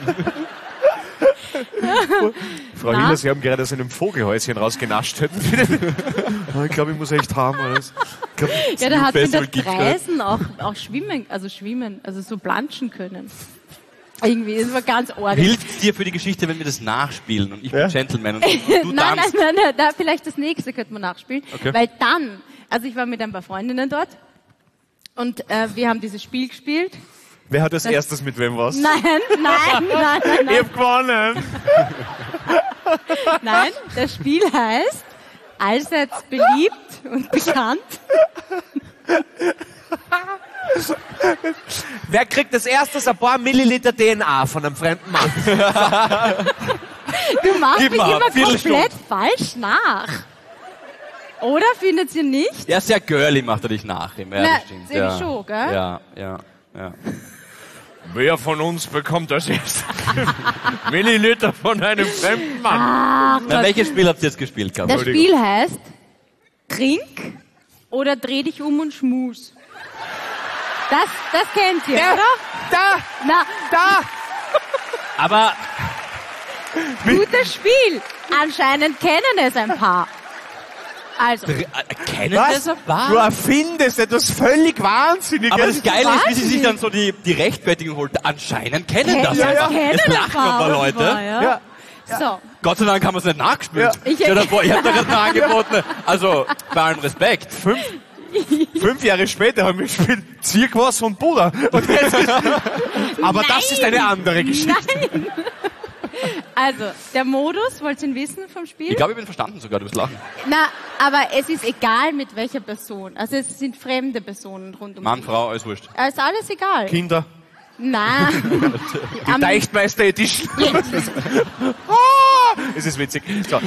Frau Na? Hiller, Sie haben gerade aus einem Vogelhäuschen rausgenascht. Ich glaube, ich muss echt haben. Alles. Ich glaub, ja, der hat mit der Festival gibt's Preisen auch schwimmen, also so planschen können. Irgendwie, das war ganz ordentlich. Hilft dir für die Geschichte, wenn wir das nachspielen und ich bin Ja? Gentleman und du Nein, tanzt? nein, da vielleicht das nächste könnte man nachspielen. Okay. Weil dann, also ich war mit ein paar Freundinnen dort und wir haben dieses Spiel gespielt. Wer hat als erstes mit wem was? Nein, Ich hab gewonnen. nein, das Spiel heißt allseits beliebt und bekannt. Wer kriegt als erstes ein paar Milliliter DNA von einem fremden Mann? Du machst Gib mich mal, immer Viertelstunde. komplett falsch nach. Oder findet ihr nicht? Ja, sehr girly macht er dich nach. Im Na, irgendwie schon, gell? Ja. Wer von uns bekommt als erstes Milliliter von einem fremden Mann? Na, welches Spiel habt ihr jetzt gespielt gehabt? Das Spiel heißt Trink oder dreh dich um und schmus. Das kennt ihr, oder? Na, Aber gutes Spiel. Anscheinend kennen es ein paar. Also, Kennen Was? das ein paar? Du erfindest etwas völlig Wahnsinniges. Aber das Geile ist, wie sie sich Wahnsinnig. dann so die Rechtfertigung holt. Anscheinend kennen das ja, einfach. kennen Es ein lachen ein paar Leute. Ja. Ja. So, Gott sei Dank haben wir es nicht nachgespielt. Ja. Stell dir vor, ich hab da gerade mal angeboten. Also, bei allem Respekt. 5 Jahre später haben wir gespielt Zirkwasser und Buddha. Und jetzt aber das ist eine andere Geschichte. nein. Also, der Modus, wollt ihr ihn wissen vom Spiel? Ich glaube, ich bin verstanden sogar, du wirst lachen. Na, aber es ist egal mit welcher Person. Also es sind fremde Personen rund um Mann, dich. Frau, alles wurscht. Ist alles egal. Kinder, Nein. die Deichtmeister Edition. Ah, es ist witzig. So.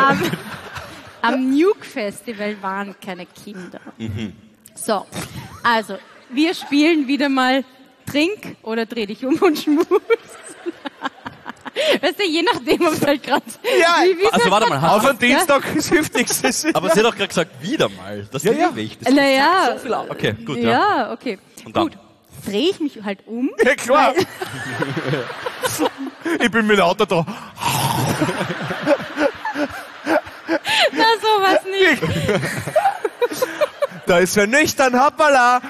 Am Nuke Festival waren keine Kinder. So, also, wir spielen wieder mal Trink oder dreh dich um und schmus. Weißt du, je nachdem, ob es halt gerade... Ja, Also warte mal, Auf einen Dienstag, es hilft nichts. Das ist- aber sie hat doch gerade gesagt, wieder mal. Das Ja, ist ja. ewig. Das Naja, ist so viel Okay, gut, ja. ja, okay. Und dann? Gut, drehe ich mich halt um. Ja, klar. Ich bin mit dem Auto da. Na, sowas nicht. Da ist er nüchtern, hoppala.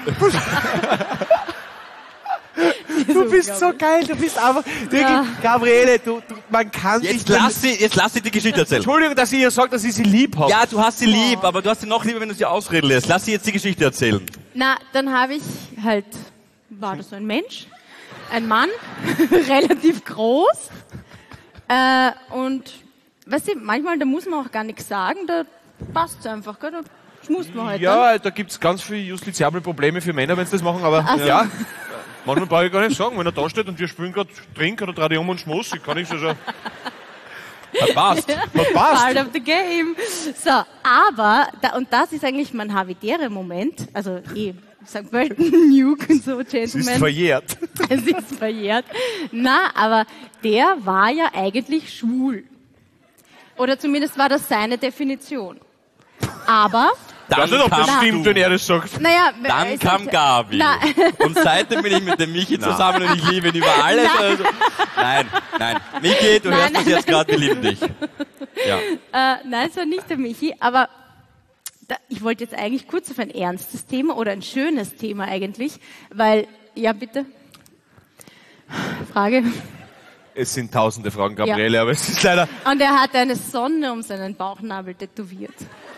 Du bist so geil, du bist einfach, wirklich, Ja. Gabriele, man kann Jetzt dich... lass sie die Geschichte erzählen. Entschuldigung, dass ich ihr sage, dass ich sie lieb habe. Ja, du hast sie lieb, aber du hast sie noch lieber, wenn du sie ausreden lässt. Lass sie jetzt die Geschichte erzählen. Na, dann habe ich halt, war das so ein Mensch, ein Mann, relativ groß, und, weißt du, manchmal, da muss man auch gar nichts sagen, da passt es einfach, gell? Da schmust man halt. Ja, da gibt's ganz viele justiziable Probleme für Männer, wenn sie das machen, aber Ach so. ja. Manchmal brauche ich gar nicht sagen, wenn er da steht und wir spielen gerade Trink oder dreh dich um und Schmuss, ich kann nicht so sagen. Hat passt. Hat passt. Part of the game. So, aber, und das ist eigentlich mein habitärer Moment, also St. Pölten, Nuke und so, Es ist Gentlemen. verjährt. Es ist verjährt. Na, aber der war ja eigentlich schwul. Oder zumindest war das seine Definition. Aber, Ich weiß nicht, ob das kamst stimmt, du. wenn er das sagt. naja... Dann es kam ist- Gabi. Na, Und seitdem bin ich mit dem Michi zusammen und ich liebe ihn über alles. Also, nein. Michi, du hörst das jetzt gerade, wir lieben dich. Ja. nein, es war nicht der Michi, aber ich wollte jetzt eigentlich kurz auf ein ernstes Thema oder ein schönes Thema eigentlich, weil, ja bitte, Frage. Es sind tausende Fragen, Gabriele, aber es ist leider... Und er hat eine Sonne um seinen Bauchnabel tätowiert.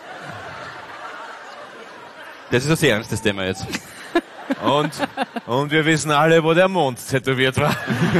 Das ist ein sehr ernstes Thema jetzt. Und wir wissen alle, wo der Mond tätowiert war.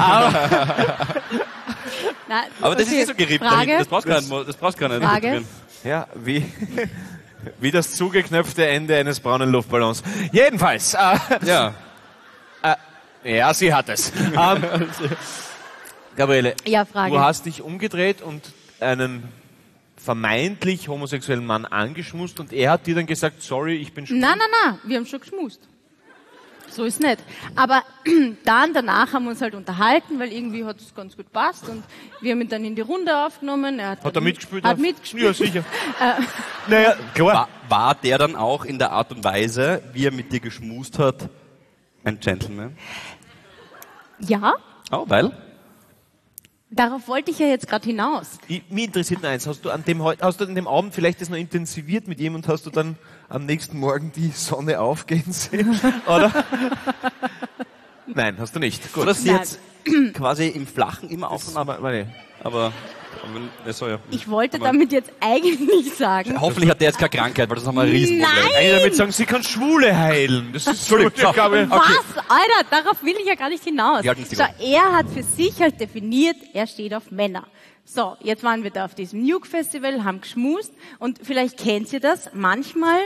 Na, Aber das ist okay, nicht so gerippt da Frage, hinten. Das brauchst du gar nicht. Frage. Ja, wie das zugeknöpfte Ende eines braunen Luftballons. Jedenfalls, Ja. ja, sie hat es. Gabriele, Ja, Frage. du hast dich umgedreht und einen vermeintlich homosexuellen Mann angeschmust und er hat dir dann gesagt, sorry, ich bin schwul. Na, wir haben schon geschmust. So ist nicht. Aber danach haben wir uns halt unterhalten, weil irgendwie hat es ganz gut passt und wir haben ihn dann in die Runde aufgenommen. Er Hat er mitgespielt? Hat mitgespielt. Ja, sicher. Naja, klar. War der dann auch in der Art und Weise, wie er mit dir geschmust hat, ein Gentleman? Ja, Oh, weil? darauf wollte ich ja jetzt gerade hinaus. Mich interessiert nur eins, hast du an dem Abend vielleicht das noch intensiviert mit ihm und hast du dann am nächsten Morgen die Sonne aufgehen sehen? Oder? Nein, hast du nicht. Gut. Oder sie Nein. jetzt quasi im Flachen immer auf und ab. Aber so, ja. Ich wollte damit jetzt eigentlich sagen, Hoffentlich hat der jetzt keine Krankheit, weil das haben wir ein Riesenproblem. Eigentlich damit sagen, sie kann Schwule heilen. Das ist so, Entschuldigung, so. Gabriele. was? Alter, darauf will ich ja gar nicht hinaus. Die halten sich So, auf. er hat für sich halt definiert, er steht auf Männer. So, jetzt waren wir da auf diesem Nuke Festival, haben geschmust und vielleicht kennt ihr das, manchmal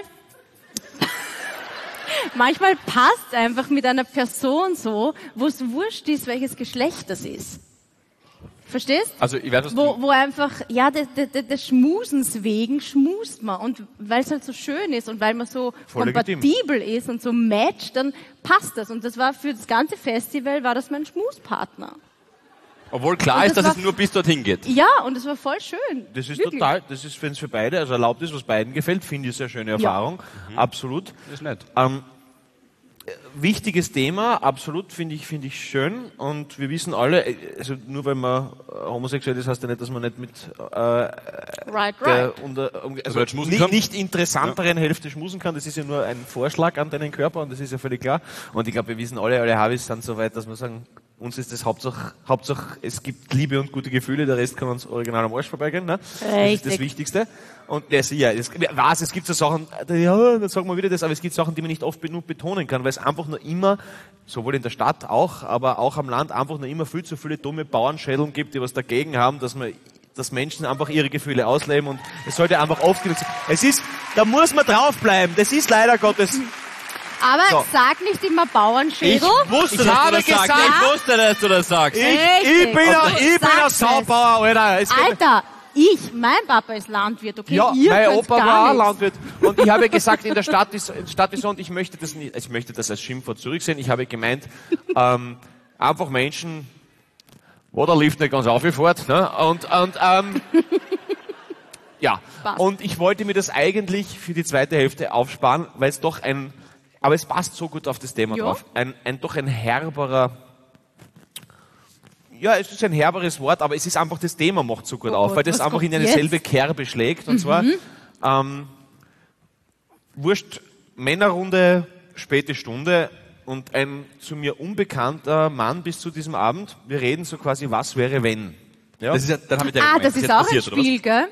passt einfach mit einer Person so, wo es wurscht ist, welches Geschlecht das ist. Verstehst? Also, ich weiß, was du... Wo einfach, ja, des Schmusens wegen schmust man. Und weil es halt so schön ist und weil man so Voll legitim. kompatibel ist und so matcht, dann passt das. Und das war für das ganze Festival, war das mein Schmuspartner. Obwohl klar Und ist, das dass es war- nur bis dorthin geht. Ja, und es war voll schön. Das ist Wirklich. total, das ist, wenn es für beide, also erlaubt ist, was beiden gefällt, finde ich eine sehr schöne Erfahrung. Absolut. Das ist nett. wichtiges Thema, absolut, finde ich schön. Und wir wissen alle, also nur weil man homosexuell ist, heißt ja nicht, dass man nicht mit Right. also nicht schmusen kann. nicht interessanteren Hälfte schmusen kann. Das ist ja nur ein Vorschlag an deinen Körper und das ist ja völlig klar. Und ich glaube, wir wissen alle Havis sind so weit, dass wir sagen, uns ist das Hauptsache, es gibt Liebe und gute Gefühle, der Rest kann uns original am Arsch vorbeigehen. Ne? Das ist das Wichtigste. Und es gibt so Sachen, ja, dann sagen wir wieder das, aber es gibt Sachen, die man nicht oft genug betonen kann, weil es einfach nur immer, sowohl in der Stadt auch, aber auch am Land, einfach nur immer viel zu viele dumme Bauernschädeln gibt, die was dagegen haben, dass Menschen einfach ihre Gefühle ausleben und es sollte einfach oft genug sein. Da muss man draufbleiben. Das ist leider Gottes. Aber sag nicht immer Bauernschädel. Ich wusste, dass du das sagst. Ich bin ein Saubauer, Alter. Alter, mein Papa ist Landwirt, okay? Ja, Ihr mein könnt Opa gar war auch nichts. Landwirt. Und ich habe ja gesagt, in der Stadt ist so, und ich möchte das als Schimpfwort zurücksehen. Ich habe gemeint, einfach Menschen, wo der Lift nicht ganz aufgefährt, ne? Ja. Passt. Und ich wollte mir das eigentlich für die zweite Hälfte aufsparen, weil es doch aber es passt so gut auf das Thema drauf. Ein herberer, ja, es ist ein herberes Wort, aber es ist einfach, das Thema macht so gut auf, weil das einfach in eine selbe Kerbe schlägt. Und zwar, wurscht, Männerrunde, späte Stunde und ein zu mir unbekannter Mann bis zu diesem Abend. Wir reden so quasi, was wäre wenn? Ja? Das ist ja, dann habe ich gemeint, Das ist jetzt auch ein passiert, oder was? Spiel, gell?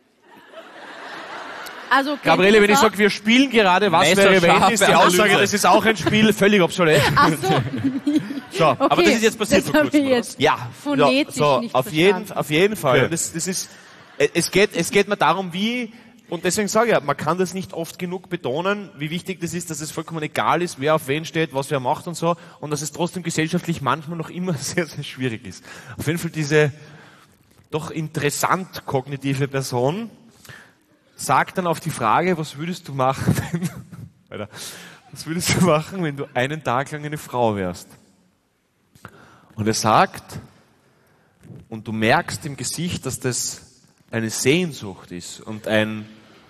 Also, Gabriele, wenn ich sage, wir spielen gerade, was wäre wenn, ist die Aussage, das ist auch ein Spiel, völlig obsolet. Ach so. So. Okay, Aber das ist jetzt passiert vor das habe kurzem, ich oder jetzt Ja, phonetisch so, nicht auf jeden Fall. Okay. Und das ist, es geht mir darum, wie, und deswegen sage ich ja, man kann das nicht oft genug betonen, wie wichtig das ist, dass es vollkommen egal ist, wer auf wen steht, was wer macht und so, und dass es trotzdem gesellschaftlich manchmal noch immer sehr, sehr schwierig ist. Auf jeden Fall diese doch interessant kognitive Person sagt dann auf die Frage, was würdest du machen, wenn du einen Tag lang eine Frau wärst? Und er sagt, und du merkst im Gesicht, dass das eine Sehnsucht ist und ein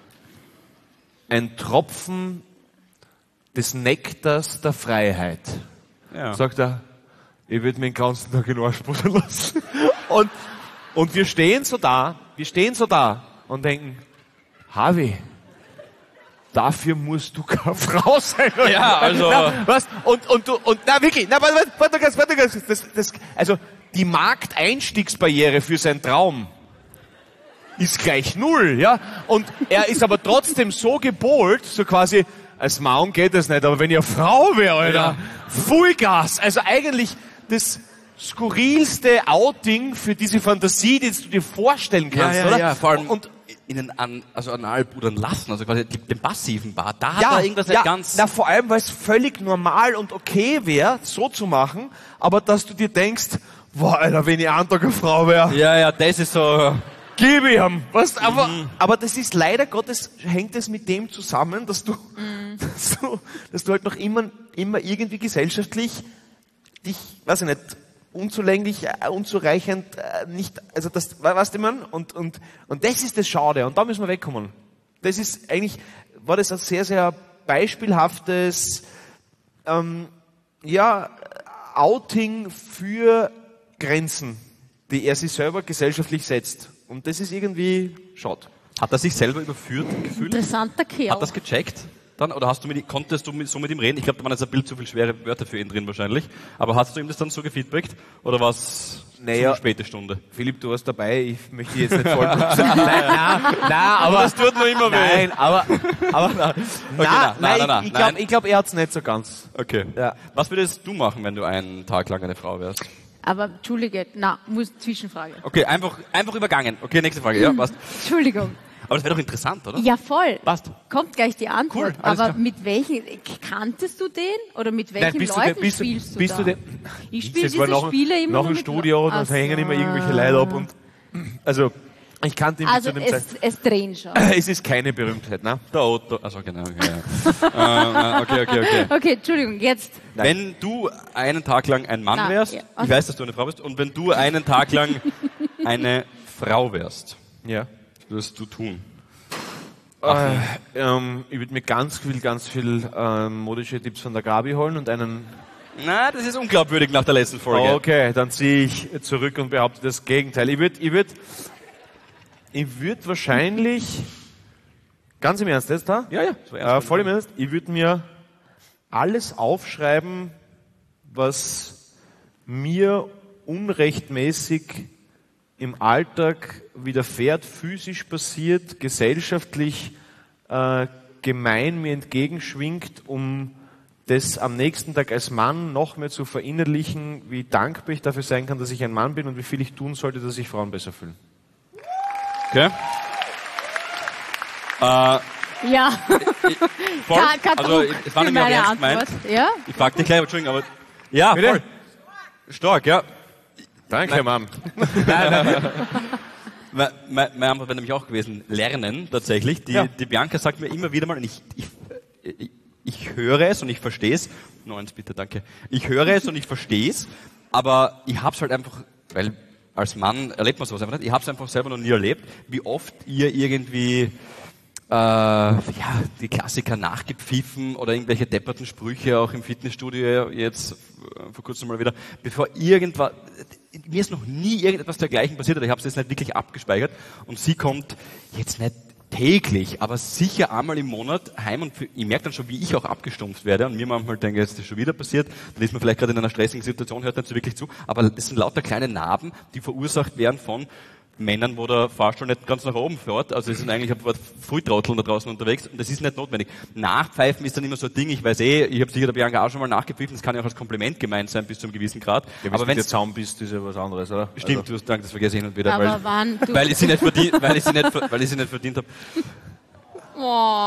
Tropfen des Nektars der Freiheit. Ja. Sagt er, ich würde mir den ganzen Tag in den Arsch putzen lassen. Und wir stehen so da und denken, Harvey, dafür musst du keine Frau sein. Ja, also. Was? Wirklich, warte ganz. Also, die Markteinstiegsbarriere für seinen Traum ist gleich 0, ja? Und er ist aber trotzdem so gepolt, so quasi, als Mann geht das nicht, aber wenn ich eine Frau wäre, Alter, Vollgas. Also eigentlich das skurrilste Outing für diese Fantasie, die du dir vorstellen kannst, oder? Ja, vor allem Analpudern lassen, also quasi den passiven Part. Da hat er irgendwas nicht ganz... vor allem, weil es völlig normal und okay wäre, so zu machen, aber dass du dir denkst, boah, Alter, wenn ich einen Tag eine Frau wäre, Ja, das ist so... gib ihm. Was? Aber das ist leider Gottes, hängt es mit dem zusammen, dass du halt noch immer irgendwie gesellschaftlich dich, weiß ich nicht, unzulänglich, unzureichend, nicht, also das, weißt du, man? Und das ist das Schade, und da müssen wir wegkommen. Das ist eigentlich, war das ein sehr, sehr beispielhaftes, Outing für Grenzen, die er sich selber gesellschaftlich setzt. Und das ist irgendwie schade. Hat er sich selber überführt gefühlt? Interessanter Kerl. Hat das gecheckt dann? Oder konntest du so mit ihm reden? Ich glaube, da waren jetzt ein Bild zu viel schwere Wörter für ihn drin wahrscheinlich. Aber hast du ihm das dann so gefeedbackt? Oder war es zu späte Stunde? Philipp, du warst dabei, ich möchte jetzt nicht voll... nein, aber das tut nur immer weh. Nein, ich glaube, er hat's nicht so ganz. Okay. Ja. Was würdest du machen, wenn du einen Tag lang eine Frau wärst? Aber, Entschuldige, Zwischenfrage. Okay, einfach übergangen. Okay, nächste Frage. Ja, passt. Entschuldigung. Aber das wäre doch interessant, oder? Ja, voll. Passt. Kommt gleich die Antwort. Cool, alles aber klar. mit welchen, kanntest du den? Oder mit welchen Leuten spielst du da? Ich spiele Das war diese Spiele immer nach nur dem mit Studio, Leuten. dann hängen immer irgendwelche Leute ab und, also, ich kannte ihn Also zu dem Zeit. es drehen schon. Es ist keine Berühmtheit, ne? Der Otto. Also genau. Okay, ja. Okay. Okay, Entschuldigung, jetzt. Wenn du einen Tag lang ein Mann wärst, ja. ich weiß, dass du eine Frau bist, und wenn du einen Tag lang eine Frau wärst, Ja. was würdest du tun? Ich würde mir ganz viel modische Tipps von der Gabi holen und einen... Na, das ist unglaubwürdig nach der letzten Folge. Okay, dann ziehe ich zurück und behaupte das Gegenteil. Ich würd wahrscheinlich... Ganz im Ernst, jetzt da? Ja. So ernst Voll im Ernst. Ich würde mir alles aufschreiben, was mir unrechtmäßig im Alltag widerfährt, physisch passiert, gesellschaftlich gemein mir entgegenschwingt, um das am nächsten Tag als Mann noch mehr zu verinnerlichen, wie dankbar ich dafür sein kann, dass ich ein Mann bin und wie viel ich tun sollte, dass sich Frauen besser fühlen. Okay. Ja. Voll. Kein Also, Druck es war für nämlich auch meine ernst gemeint. Antwort. Ja? Ich frag dich gleich, Entschuldigung, aber... Ja, Bitte? voll. Stark, ja. Danke, Mann. Meine Antwort wäre nämlich auch gewesen, lernen tatsächlich. Die Bianca sagt mir immer wieder mal, und ich höre es und ich verstehe es. Noch eins bitte, danke. Ich höre es und ich verstehe es, aber ich hab's halt einfach, weil als Mann erlebt man sowas einfach nicht, ich hab's einfach selber noch nie erlebt, wie oft ihr irgendwie die Klassiker nachgepfiffen oder irgendwelche depperten Sprüche auch im Fitnessstudio jetzt vor kurzem mal wieder, bevor irgendwas, mir ist noch nie irgendetwas dergleichen passiert, oder ich habe es jetzt nicht wirklich abgespeichert und sie kommt jetzt nicht täglich, aber sicher einmal im Monat heim und ich merke dann schon, wie ich auch abgestumpft werde und mir manchmal denke, es ist schon wieder passiert, dann ist man vielleicht gerade in einer stressigen Situation, hört nicht so wirklich zu, aber das sind lauter kleine Narben, die verursacht werden von Männern, wo der Fahrstuhl nicht ganz nach oben fährt, also es sind eigentlich ein paar Frühtrotteln da draußen unterwegs und das ist nicht notwendig. Nachpfeifen ist dann immer so ein Ding, ich weiß ich habe sicher der Bianca auch schon mal nachgepfiffen, das kann ja auch als Kompliment gemeint sein bis zu einem gewissen Grad. Ja, aber wenn du Zaun bist, ist ja was anderes, oder? Stimmt, du hast gesagt, das vergesse ich hin und wieder, Aber weil ich sie nicht verdient habe. Oh.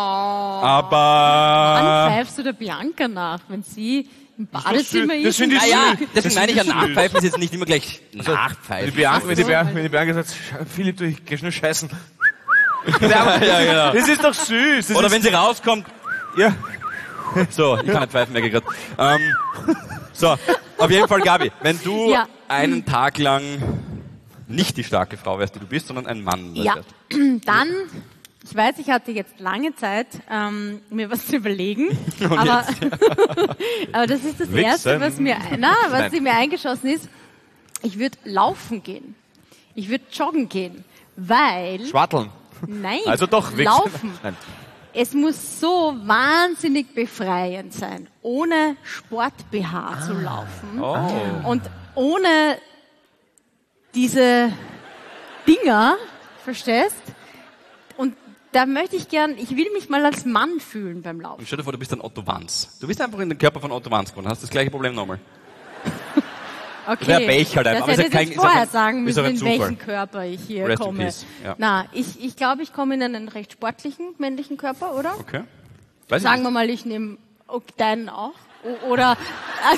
Aber Wann pfeifst du der Bianca nach, wenn sie im Badezimmer das ist? finde ich naja, süß. deswegen meine ich ja, Nachpfeifen ist jetzt nicht immer gleich Wenn Nachpfeifen. die Bianca sagt, Philipp, du, ich geh schnell scheißen. Ja, genau. Das ist doch süß. Das Oder ist, wenn sie rauskommt, ja. so, ich kann nicht pfeifen, merke ich gerade. So, auf jeden Fall, Gabi, wenn du Ja. einen Tag lang nicht die starke Frau wärst, die du bist, sondern ein Mann Ja, wärst. dann, ich weiß, ich hatte jetzt lange Zeit, mir was zu überlegen, aber, aber das ist das Wichsen. Erste, was mir eingeschossen ist. Ich würde laufen gehen. Ich würde joggen gehen, weil... Schwatteln. Nein, Also doch, wichsen. laufen. Nein. Es muss so wahnsinnig befreiend sein, ohne Sport-BH zu laufen und ohne diese Dinger, verstehst? Und da möchte ich will mich mal als Mann fühlen beim Laufen. Und stell dir vor, du bist ein Otto Wanz. Du bist einfach in den Körper von Otto Wanz geworden, hast das gleiche Problem nochmal. Okay, Wäre Pech halt einfach. das Aber hätte ist ja ich kein- vorher ist auch sagen ist auch müssen, ein in Zufall. welchen Körper ich hier Rest in komme. peace, ja. Na, ich glaube, ich komme in einen recht sportlichen, männlichen Körper, oder? Okay. Weiß ich Sagen nicht. wir mal, ich nehme deinen auch. Oder, also,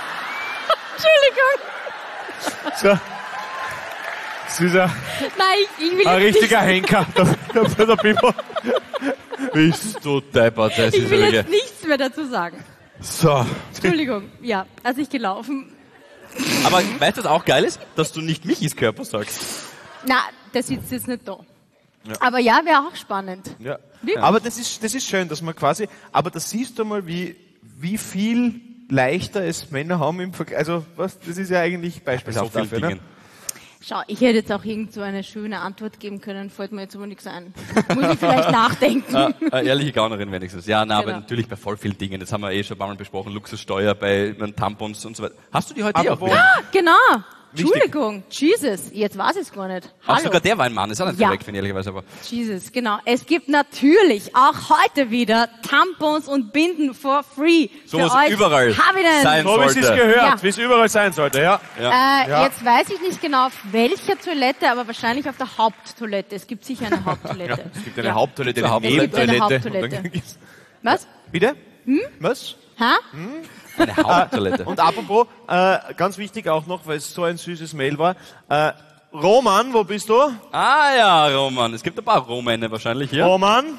Entschuldigung. So. Das ist Nein, ich will ein jetzt richtiger Henker. Der Pipo. Bist du deppert, das Ich ist will wirklich. jetzt nichts mehr dazu sagen. So. Entschuldigung. Ja, als ich gelaufen. Aber weißt du, was auch geil ist? Dass du nicht Michis Körper sagst. Na, der sitzt jetzt nicht da. Aber ja, wäre auch spannend. Ja. Wirklich? Aber das ist schön, dass man quasi, aber da siehst du mal, wie viel leichter es Männer haben im Vergleich, also was, das ist ja eigentlich Beispiel Das ist auch viel dafür, ne? Dingen. Schau, ich hätte jetzt auch irgend so eine schöne Antwort geben können, fällt mir jetzt aber nichts ein. Muss ich vielleicht nachdenken. Ehrliche Gaunerin wenigstens. Ja, na, aber Genau. natürlich bei voll vielen Dingen. Das haben wir schon ein paar Mal besprochen. Luxussteuer bei Tampons und so weiter. Hast du die heute Apropos- auch? Genau. Wichtig. Entschuldigung. Jesus. Jetzt weiß ich es gar nicht. Auch Hallo. sogar der war ein Mann. Ist auch nicht Ja. korrekt, finde ich ehrlicherweise. Aber Jesus, genau. Es gibt natürlich auch heute wieder Tampons und Binden for free. So für was euch. überall Habiden. sein So wie es sollte. gehört, Ja. wie es überall sein sollte, ja. Ja. Jetzt weiß ich nicht genau auf welcher Toilette, aber wahrscheinlich auf der Haupttoilette. Es gibt sicher eine Haupttoilette. Es gibt eine Ja. Haupttoilette, Eine eine Haupttoilette. Nebentoilette. Eine Haupttoilette. Und dann gibt's- Was? Bitte? Was? Ha? Eine Haupttoilette. Und apropos, ganz wichtig auch noch, weil es so ein süßes Mail war, Roman, wo bist du? Ah ja, Roman. Es gibt ein paar Romane wahrscheinlich hier. Roman?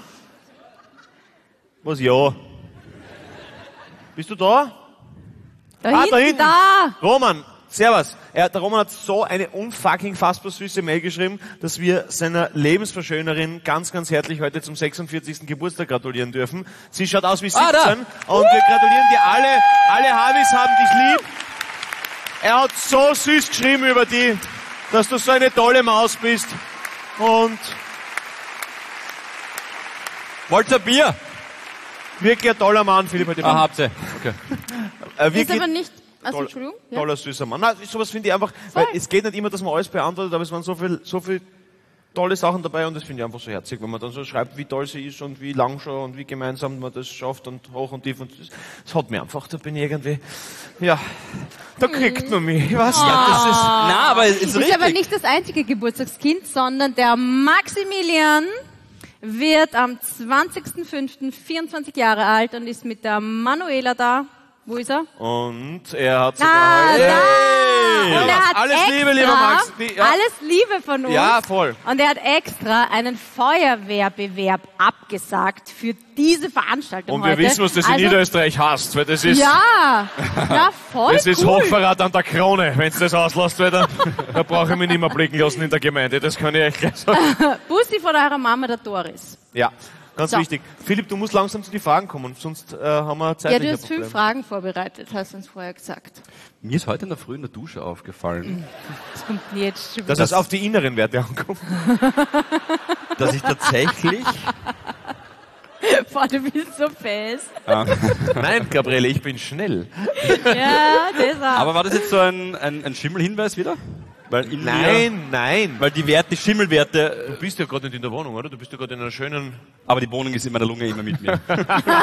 Was ja? Bist du da? Da Ah, hinten, da hinten. da. Roman, Servus. Der Roman hat so eine unfucking fassbar süße Mail geschrieben, dass wir seiner Lebensverschönerin ganz, ganz herzlich heute zum 46. Geburtstag gratulieren dürfen. Sie schaut aus wie 17 und wir gratulieren dir alle. Alle Havis haben dich lieb. Er hat so süß geschrieben über dich, dass du so eine tolle Maus bist. Und Wollt ihr Bier? wirklich ein toller Mann, Philipp. Habt ihr. Okay. Ist aber nicht... Also, Entschuldigung. Ja. Toller, süßer Mann. Nein, sowas finde ich einfach, weil es geht nicht immer, dass man alles beantwortet, aber es waren so viel tolle Sachen dabei und das finde ich einfach so herzig, wenn man dann so schreibt, wie toll sie ist und wie lang schon und wie gemeinsam man das schafft und hoch und tief und das hat mir einfach, da bin ich irgendwie, ja, da kriegt man mich, ich weiß nicht, das ist, aber es ist richtig. Ist aber nicht das einzige Geburtstagskind, sondern der Maximilian wird am 20.05. 24 Jahre alt und ist mit der Manuela da. Wo ist er? und er hat sogar, Und er hat alles extra, Liebe, lieber Max. Alles Liebe von uns. Ja, voll. Und er hat extra einen Feuerwehrbewerb abgesagt für diese Veranstaltung Und wir heute. wissen, was das in Niederösterreich heißt, weil das ist, Ja, voll das ist cool. Hochverrat an der Krone, wenn es das auslässt, weil da brauche ich mich nicht mehr blicken lassen in der Gemeinde, das kann ich euch gleich sagen. Bussi von eurer Mama, der Doris. Ja, ganz So. wichtig. Philipp, du musst langsam zu den Fragen kommen, sonst haben wir Ja, zeitlich du ein hast 5 Problem. Fragen vorbereitet, hast du uns vorher gesagt. Mir ist heute in der Früh in der Dusche aufgefallen, Das kommt jetzt schon Dass es auf die inneren Werte ankommt. dass ich tatsächlich... Boah, du bist so fest. Nein, Gabriele, ich bin schnell. Ja, das auch. Aber war das jetzt so ein Schimmelhinweis wieder? Weil in mir, Nein. weil die Werte, die Schimmelwerte, Du bist ja gerade nicht in der Wohnung, oder? Du bist ja gerade in einer schönen... aber die Wohnung ist in meiner Lunge immer mit mir.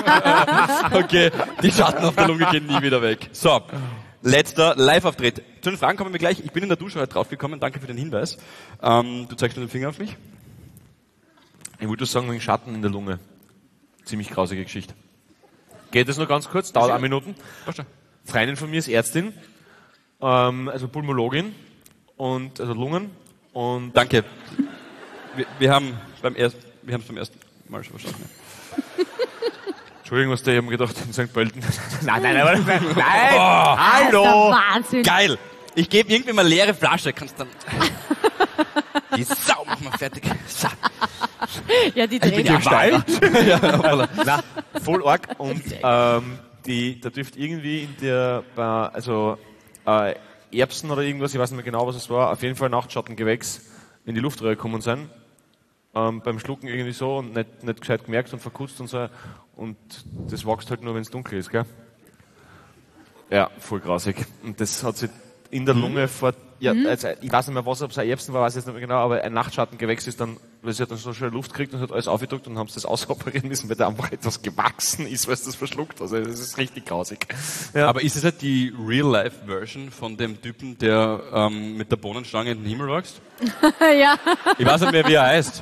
Okay, die Schatten auf der Lunge gehen nie wieder weg. So, letzter Live-Auftritt. Zu den Fragen kommen wir gleich. Ich bin in der Dusche heute draufgekommen, danke für den Hinweis. Du zeigst nur den Finger auf mich. Ich würde sagen, wegen Schatten in der Lunge. Ziemlich grausige Geschichte. Geht es nur ganz kurz? Dauert 1 Minuten. Freundin von mir ist Ärztin, also Pulmologin, und, also Lungen, und Danke. Wir haben es beim ersten Mal schon verstanden. Ja. Entschuldigung, was der, ich hab mir gedacht, in St. Pölten. Nein, hallo! Wahnsinn. Geil! Ich gebe irgendwie mal leere Flasche, kannst dann... Die Sau, mach mal fertig. So. Ja, die drehen Ja, Stein. Na, voll arg. Und da dürfte irgendwie in der, also Erbsen oder irgendwas, ich weiß nicht mehr genau, was es war, auf jeden Fall Nachtschattengewächs in die Luftröhre gekommen sein. Beim Schlucken irgendwie so und nicht gescheit gemerkt und verkutzt und so. Und das wächst halt nur, wenn es dunkel ist, gell? Ja, voll grausig. Und das hat sich in der Lunge vor, ja, also ich weiß nicht mehr was, ob es ein Erbsen war, weiß ich jetzt nicht mehr genau, aber ein Nachtschattengewächs ist dann, weil sie hat dann so schön Luft gekriegt und hat alles aufgedrückt und haben sie das ausoperieren müssen, weil da einfach etwas gewachsen ist, weil es das verschluckt. Also das ist richtig grausig. Ja. Aber ist es halt die Real-Life-Version von dem Typen, der mit der Bohnenstange in den Himmel wächst? Ja. Ich weiß nicht mehr, wie er heißt.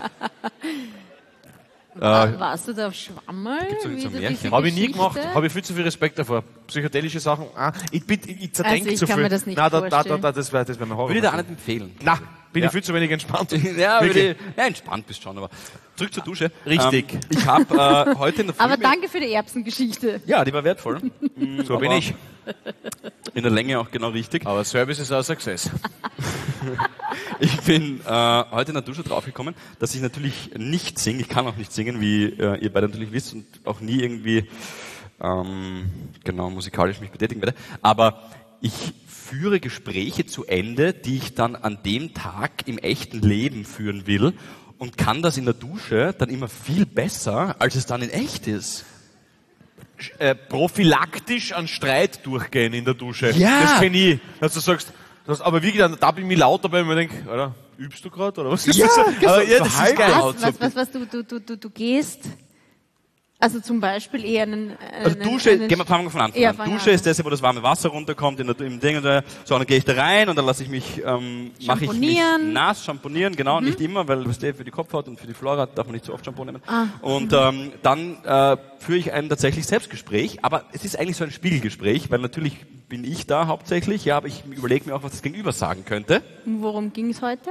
Warst du da auf Schwammerl? Gibt's doch nicht so ein Wie Märchen? diese Habe ich nie Geschichte? gemacht, habe ich viel zu viel Respekt davor. Psychedelische Sachen, ich zerdenke Also ich zu kann viel. mir das nicht Nein, vorstellen. das wäre mein Horror. Würde ich dir auch nicht empfehlen. Na, bin ich viel zu wenig entspannt. Ja, Wirklich. entspannt bist schon, aber zurück zur Dusche. Richtig. Ich habe heute in der Früh... Aber danke für die Erbsengeschichte. Ja, die war wertvoll. So bin Aber ich. In der Länge auch genau richtig. Aber Service ist ein Success. Ich bin heute in der Dusche draufgekommen, dass ich natürlich nicht singe. Ich kann auch nicht singen, wie ihr beide natürlich wisst und auch nie irgendwie musikalisch mich betätigen werde. Aber ich führe Gespräche zu Ende, die ich dann an dem Tag im echten Leben führen will und kann das in der Dusche dann immer viel besser, als es dann in echt ist. Prophylaktisch an Streit durchgehen in der Dusche. Ja. Das kenne ich. Dass du sagst, aber wie gesagt, da bin ich laut dabei und mir denke, Alter, übst du gerade oder was ist Ja, das? Aber, so ja, das ist geil. Was, du gehst, also zum Beispiel eher einen Also Dusche, fangen wir von Anfang Ja, an. fang Dusche an. ist das, wo das warme Wasser runterkommt im Ding. So, dann gehe ich da rein und dann lasse ich mich, mache ich mich Schamponieren. nass, schamponieren, genau, nicht immer, weil was für die Kopfhaut und für die Flora darf man nicht so oft Shampoo nehmen. Und dann führe ich ein tatsächlich Selbstgespräch, aber es ist eigentlich so ein Spiegelgespräch, weil natürlich bin ich da hauptsächlich, ja, aber ich überlege mir auch, was das Gegenüber sagen könnte. Worum ging es heute?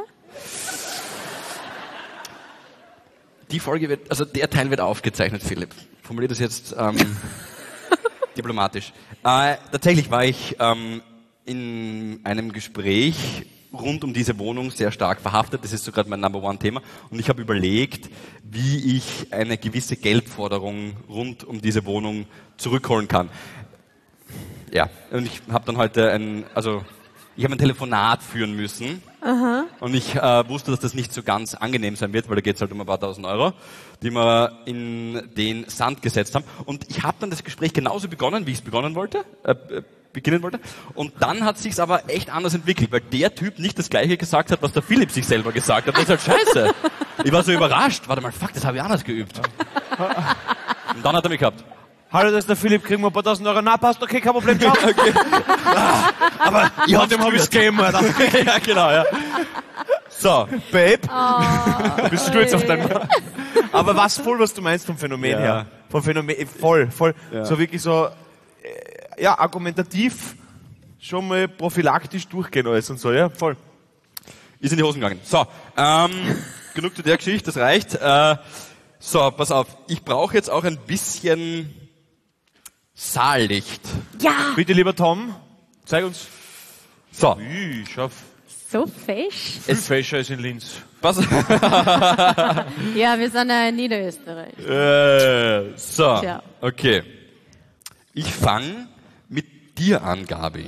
Die Folge wird, also der Teil wird aufgezeichnet, Philipp. Formulier das jetzt diplomatisch. Tatsächlich war ich in einem Gespräch rund um diese Wohnung sehr stark verhaftet. Das ist so gerade mein Number-One-Thema. Und ich habe überlegt, wie ich eine gewisse Geldforderung rund um diese Wohnung zurückholen kann. Ja, und ich habe dann heute ein Telefonat führen müssen. Aha. Und ich wusste, dass das nicht so ganz angenehm sein wird, weil da geht es halt um ein paar tausend Euro, die wir in den Sand gesetzt haben. Und ich habe dann das Gespräch genauso begonnen, wie ich es beginnen wollte. Und dann hat sich's aber echt anders entwickelt, weil der Typ nicht das Gleiche gesagt hat, was der Philipp sich selber gesagt hat. Das ist halt scheiße. Ich war so überrascht. Warte mal, fuck, das habe ich anders geübt. Und dann hat er mich gehabt. Hallo, das ist der Philipp, kriegen wir ein paar tausend Euro. Na, passt, okay, kein Problem, ciao. Okay. Aber ich hab dem es gegeben, Alter. Ja, genau, ja. So, Babe. Bist du stolz auf deinen... Aber was du meinst vom Phänomen her. Vom Phänomen, voll. Ja. So wirklich so, argumentativ schon mal prophylaktisch durchgehen alles und so, ja, voll. Ist in die Hosen gegangen. So, genug zu der Geschichte, das reicht. So, pass auf, ich brauche jetzt auch ein bisschen Saallicht. Ja! Bitte, lieber Tom, zeig uns. So. Ich schaff. So fesch. Viel fescher ist in Linz. Was? Ja, wir sind ja in Niederösterreich. So, Tja. okay. Ich fange mit dir an, Gabi.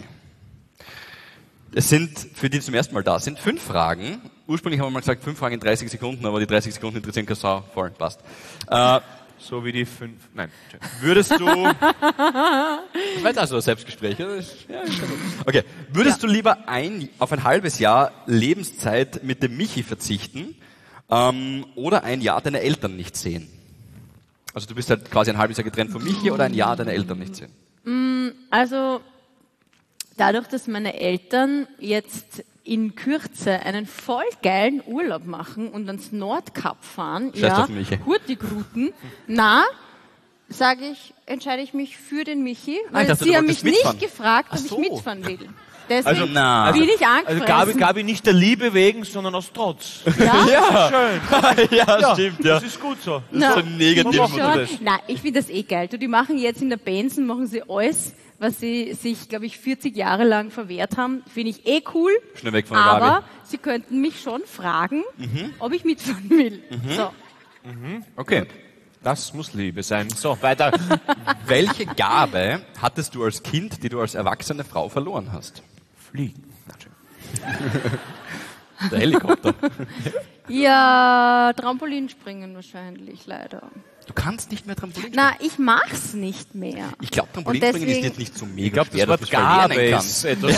Es sind, für die zum ersten Mal da sind, 5 Fragen. Ursprünglich haben wir mal gesagt, 5 Fragen in 30 Sekunden, aber die 30 Sekunden interessieren keine Sau. Voll, passt. So wie die 5... Nein. Würdest du... Das war jetzt also ein Selbstgespräch, oder? Ja, okay. Würdest du lieber auf ein halbes Jahr Lebenszeit mit dem Michi verzichten oder ein Jahr deine Eltern nicht sehen? Also du bist halt quasi ein halbes Jahr getrennt von Michi oder ein Jahr deine Eltern nicht sehen? Also, dadurch, dass meine Eltern jetzt in Kürze einen voll geilen Urlaub machen und ans Nordkap fahren, Hurtigruten, entscheide ich mich für den Michi, weil sie haben mich nicht gefragt, ob ich mitfahren will. Deswegen bin ich angefressen. Also Gabi nicht der Liebe wegen, sondern aus Trotz. Ja? Schön. Ja, stimmt, ja. Das ist gut so. Das ist so negativ. Nein, ich finde das geil. Die machen jetzt in der Benson, machen sie alles, was sie sich, glaube ich, 40 Jahre lang verwehrt haben. Finde ich cool. Schnell weg von der Aber Gabi. sie könnten mich schon fragen, ob ich mitfahren will. So. Okay. Das muss Liebe sein. So, weiter. Welche Gabe hattest du als Kind, die du als erwachsene Frau verloren hast? Fliegen. Der Helikopter. Ja, Trampolinspringen wahrscheinlich, leider. Du kannst nicht mehr Trampolin Na, ich mach's nicht mehr. Ich glaube, Trampolinspringen ist jetzt nicht so mega Ich glaube, das Wort Gabe ist etwas...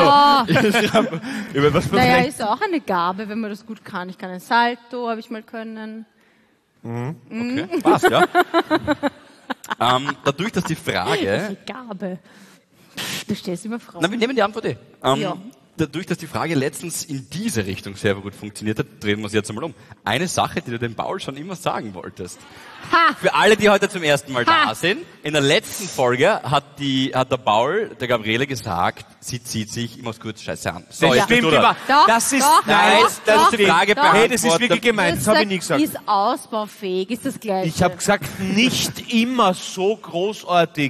Naja, ist auch eine Gabe, wenn man das gut kann. Ich kann ein Salto, habe ich mal können. Okay, passt, ja. Dadurch, dass die Frage... Gabe. Du stellst immer Fragen. Na, wir nehmen die Antwort eh. Ja. Dadurch, dass die Frage letztens in diese Richtung sehr gut funktioniert hat, drehen wir es jetzt einmal um. Eine Sache, die du dem Paul schon immer sagen wolltest. Ha! Für alle, die heute zum ersten Mal da sind, in der letzten Folge hat der Paul der Gabriele gesagt, sie zieht sich, ich muss kurz Scheiße an. So, Das stimmt immer. Das ist... Nein, das ist die Frage Hey, das ist wirklich gemeint. Das habe ich nie gesagt. Ist ausbaufähig, ist das Gleiche. Ich habe gesagt, nicht immer so großartig.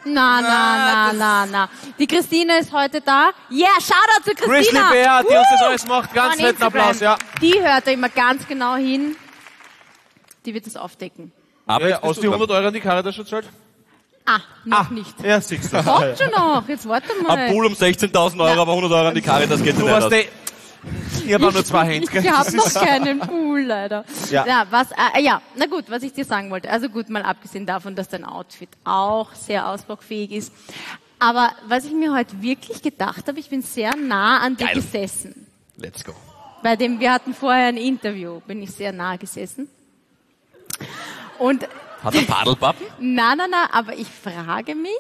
Na. Die Christine ist heute da. Yeah, Shoutout zu Christina. Grizzly Bear, die uns das alles macht. Ganz Von netten Applaus, ja. Die hört da immer ganz genau hin. Die wird das aufdecken. Aber Ja, aus die 100 Euro an die Caritas schon zahlt? Noch nicht. Ja, siehst du. Kommt schon noch, jetzt warte mal. ein Pool um 16.000 Euro, aber 100 Euro an die Caritas geht Du nicht warst aus. ich habe auch nur 2 Hände. Ich habe noch keinen Pool, leider. Ja. Na gut, was ich dir sagen wollte. Also gut, mal abgesehen davon, dass dein Outfit auch sehr ausbaufähig ist. Aber was ich mir heute wirklich gedacht habe, ich bin sehr nah an dir gesessen. Let's go. Wir hatten vorher ein Interview, bin ich sehr nah gesessen. Und Hat er Padelpappen? na, aber ich frage mich,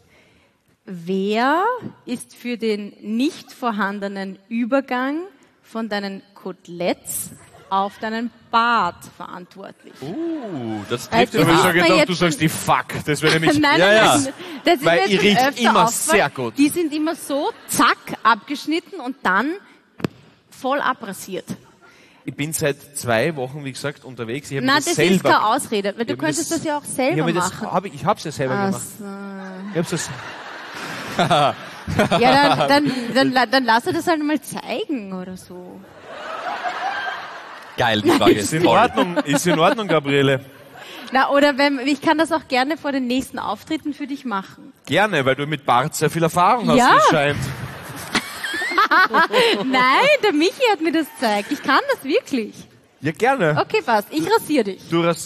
wer ist für den nicht vorhandenen Übergang von deinen Koteletts auf deinen Bart verantwortlich? Das Weil trifft das Ich ja. ist habe mir gedacht, jetzt du sagst die Fuck. Das wäre nämlich... Nein, Ja. das ist Weil mir ihr jetzt riecht öfter immer aufgefallen. sehr gut. Die sind immer so, zack, abgeschnitten und dann voll abrasiert. Ich bin seit 2 Wochen, wie gesagt, unterwegs. Ich habe Nein, das das selber... ist keine Ausrede, weil du Ich hab könntest das ja auch ich selber habe machen. Ich habe es ja selber gemacht. So. Ich hab's das... Ja, dann lass er das halt mal zeigen oder so. Geil, die Frage ist toll. Ist in Ordnung, Gabriele. Na, oder ich kann das auch gerne vor den nächsten Auftritten für dich machen. Gerne, weil du mit Bart sehr viel Erfahrung hast, Ja. wie es scheint. Nein, der Michi hat mir das gezeigt. Ich kann das wirklich. Ja, gerne. Okay, passt. Ich rasiere dich. Du hast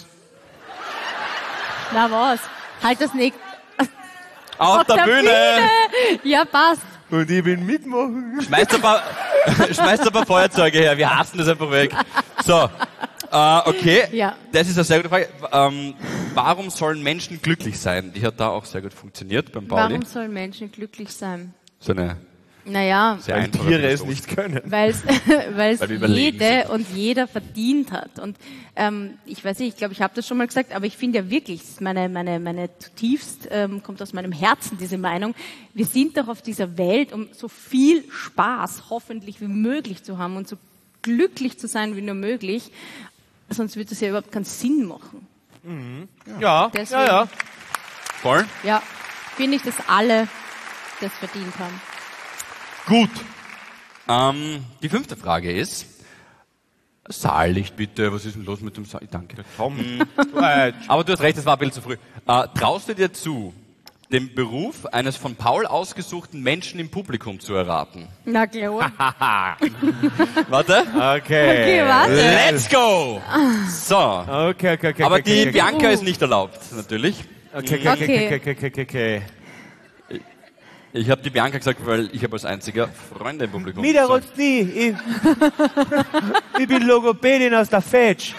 Na was? Halt das nicht. Auf der Bühne! Ja, passt. und ich will mitmachen. Schmeißt ein paar Feuerzeuge her, wir hassen das einfach weg. So, okay, Ja. das ist eine sehr gute Frage. Warum sollen Menschen glücklich sein? Die hat da auch sehr gut funktioniert beim Pauli. Warum sollen Menschen glücklich sein? So eine Naja, sehr Weil einfache Tiere es Philosophie. nicht können. weil es Weil wir überlegen jede und jeder verdient hat. Und ich weiß nicht, ich glaube, ich habe das schon mal gesagt, aber ich finde ja wirklich, das ist meine zutiefst, kommt aus meinem Herzen diese Meinung, wir sind doch auf dieser Welt, um so viel Spaß hoffentlich wie möglich zu haben und so glücklich zu sein wie nur möglich, sonst wird das ja überhaupt keinen Sinn machen. Ja, Deswegen. ja. Voll? Ja, finde ich, dass alle das verdient haben. Gut. Die 5. Frage ist, Saallicht bitte, was ist denn los mit dem Saallicht? Danke. Aber du hast recht, das war ein bisschen zu früh. Traust du dir zu, den Beruf eines von Paul ausgesuchten Menschen im Publikum zu erraten? Na klar. Warte. Okay, warte. Let's go! So. Okay. Aber die okay. Bianca ist nicht erlaubt, natürlich. Okay. Ich habe die Bianca gesagt, weil ich habe als einziger Freunde im Publikum. Wieder So. rutscht nie. Ich bin Logopädin aus der Fetsch.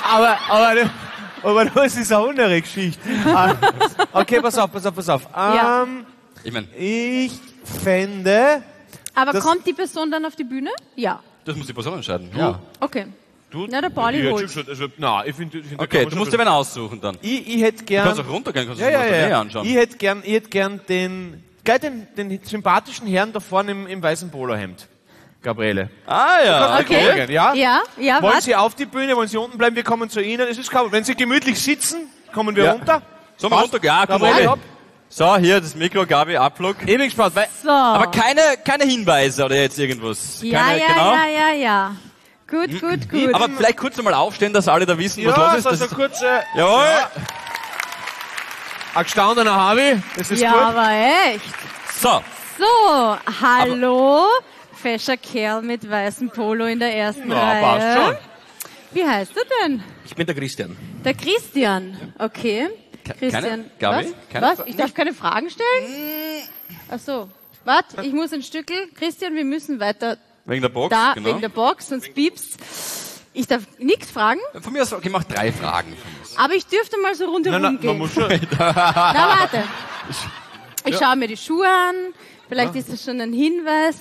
Aber das ist eine andere Geschichte. Okay, pass auf. Ja. Ich meine, Ich fände... Aber Das- kommt die Person dann auf die Bühne? Ja. das muss die Person entscheiden. Ja. Okay. Du, Na, der Pauli ich holt. hätte schon, also, nein, ich finde, Okay, du musst dir wen aussuchen dann. Ich hätte Du gern... kannst auch runtergehen, kannst du dir aus der Nähe anschauen. Ich hätte gern den sympathischen Herrn da vorne im weißen Polohemd. Gabriele. Ja. Okay. Ja? Ja, Wollen was? Sie auf die Bühne, wollen Sie unten bleiben, wir kommen zu Ihnen. Es ist kein, wenn Sie gemütlich sitzen, kommen wir Ja. runter. Sollen wir runter? Ja, komm Gabriele, runter. So, hier das Mikro, Gabi, Abflug. Ewig gespannt, weil So. Aber keine Hinweise oder jetzt irgendwas. ja, Keine, ja, genau. ja. Gut. Aber vielleicht kurz einmal aufstehen, dass alle da wissen, was ja, los ist. so kurz, Jawohl. ein gestandener Harvey, das ist Ja, gut. aber echt. So, So, hallo, fescher Kerl mit weißem Polo in der ersten Ja, Reihe. passt schon. Wie heißt du denn? Ich bin der Christian. Der Christian. Okay. Christian. Gabi? Was? Keine Was? Fra- Ich darf keine Fragen stellen? Ach so. Warte, ich muss ein Stückel. Christian, wir müssen weiter wegen der Box, da, genau. wegen der Box, sonst piepst. Ich darf nichts fragen, Von mir aus, okay, mach 3 Fragen. aber ich dürfte mal so rundherum Nein, man gehen. muss schon. Na, warte. Ich schaue mir die Schuhe an. Vielleicht ist das schon ein Hinweis.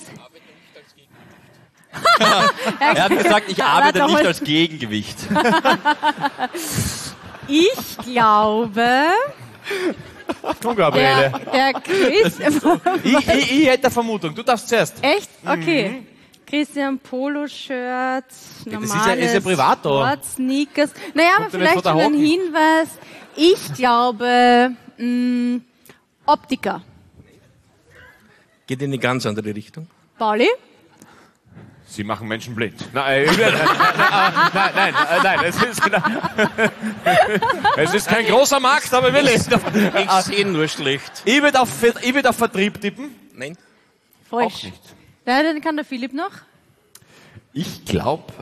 Er hat gesagt, ich arbeite Warte, nicht hol- als Gegengewicht. Ich glaube, Komm, Gabriele. der Chris... Ich hätte eine Vermutung, du darfst zuerst. Echt? Okay. Christian Polo-Shirt, normales ist ja privat da. Sport, Sneakers. Naja, aber Kommt er nicht vielleicht von schon der ein Hocken? Hinweis. Ich glaube, Optiker. Geht in eine ganz andere Richtung. Pauli? Sie machen Menschen blind. Nein, es ist kein großer Markt, aber will ich. Ich sehe nur schlecht. Ich würde auf Vertrieb tippen. Nein. Falsch. Auch nicht. Ja, dann kann der Philipp noch. Ich glaube,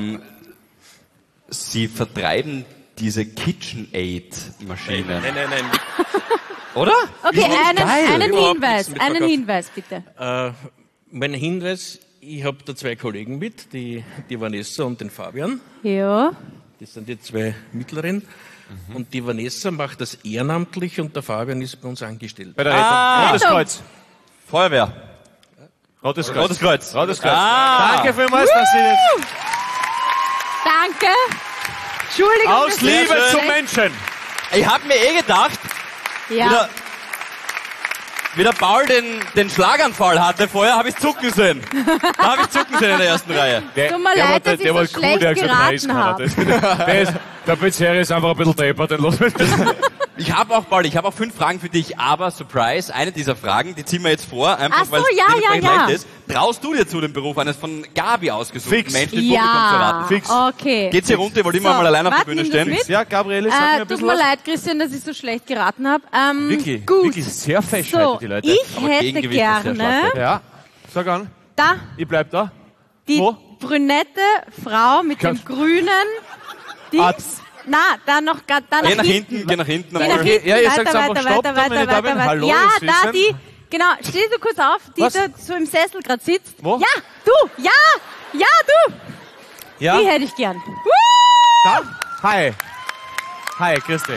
sie vertreiben diese KitchenAid-Maschinen. Nein. Oder? Okay, einen Überhaupt Hinweis. nichts mit Einen verkauft. Hinweis, bitte. Mein Hinweis, ich habe da 2 Kollegen mit, die Vanessa und den Fabian. Ja. Das sind die 2 mittleren. Und die Vanessa macht das ehrenamtlich und der Fabian ist bei uns angestellt. Bei der Rettung. Rotes Kreuz. Feuerwehr. Rotes Kreuz. Rotes Kreuz. Rotes Kreuz. Ah. Danke vielmals, dass Sie das Danke. Entschuldigung. aus das ist Liebe schlecht. zum Menschen. Ich habe mir gedacht, Ja. wie der Paul den Schlaganfall hatte vorher, habe ich zucken sehen. Da habe ich zucken sehen in der ersten Reihe. Tut mir leid, dass ich so schlecht geraten habe. Der Pizzeria ist einfach ein bisschen deppert, den los mit. Ich habe auch 5 Fragen für dich, aber Surprise, eine dieser Fragen, die ziehen wir jetzt vor, einfach Ach so, weil es ja, dementsprechend ja, ja. leicht ist. Traust du dir zu, den Beruf eines von Gabi ausgesuchten Fix. Menschen im Publikum zu raten? Fix. Okay. Geht's hier runter? Ich wollte immer mal alleine auf der warte, Bühne nimm das stehen. mit. Ja, Gabriele, sag mir ein Tut bisschen mir was. leid, Christian, dass ich so schlecht geraten habe. Wirklich, gut. wirklich sehr fashion So, heute, die Leute. ich Aber hätte Gegengewicht ist sehr gerne stark. Ja, sag an. da Ich bleib da. die Wo? brünette Frau mit dem Kannst- grünen Dings. Na, da noch, da Geh nach nach hinten, geh nach hinten. Geh nach Okay. hinten, Ja, ihr weiter, sagt einfach weiter, Stopp, weiter, dann, meine weiter, Damen. weiter. Hallo, Ja, das da Wissen. die, genau, steh du kurz auf, die Was? da so im Sessel gerade sitzt. Wo? Ja, du, ja, du, Ja, die hätte ich gern. da? Hi. Hi, grüß dich.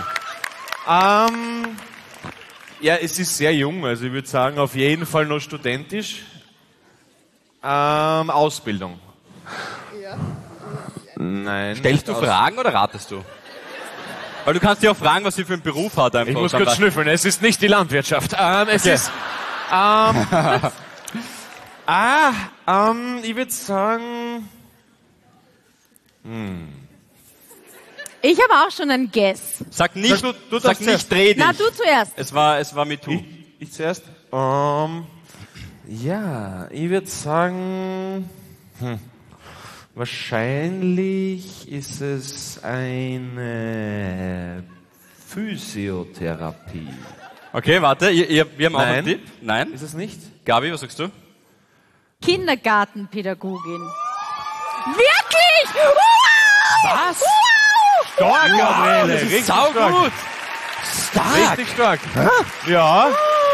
Ja, es ist sehr jung, also ich würde sagen, auf jeden Fall noch studentisch. Ausbildung. Ja. Nein. Stellst du nicht Fragen oder ratest du? Weil du kannst dir auch fragen, was sie für einen Beruf hat. Einfach. Ich muss kurz schnüffeln, es ist nicht die Landwirtschaft. Es ist... ich würde sagen... Ich habe auch schon einen Guess. Sag nicht, Sag du sag darfst zuerst. nicht, dreh dich. Na, du zuerst. Es war mit du. Ich zuerst? Ja, ich würde sagen... Wahrscheinlich ist es eine Physiotherapie. Okay, warte, wir haben auch Nein. einen Tipp. Nein. Ist es nicht? Gabi, was sagst du? Kindergartenpädagogin. Wirklich? Wow! Was? Stark, Gabriele. Das ist Richtig saugut. stark. Stark. Richtig stark. Ja.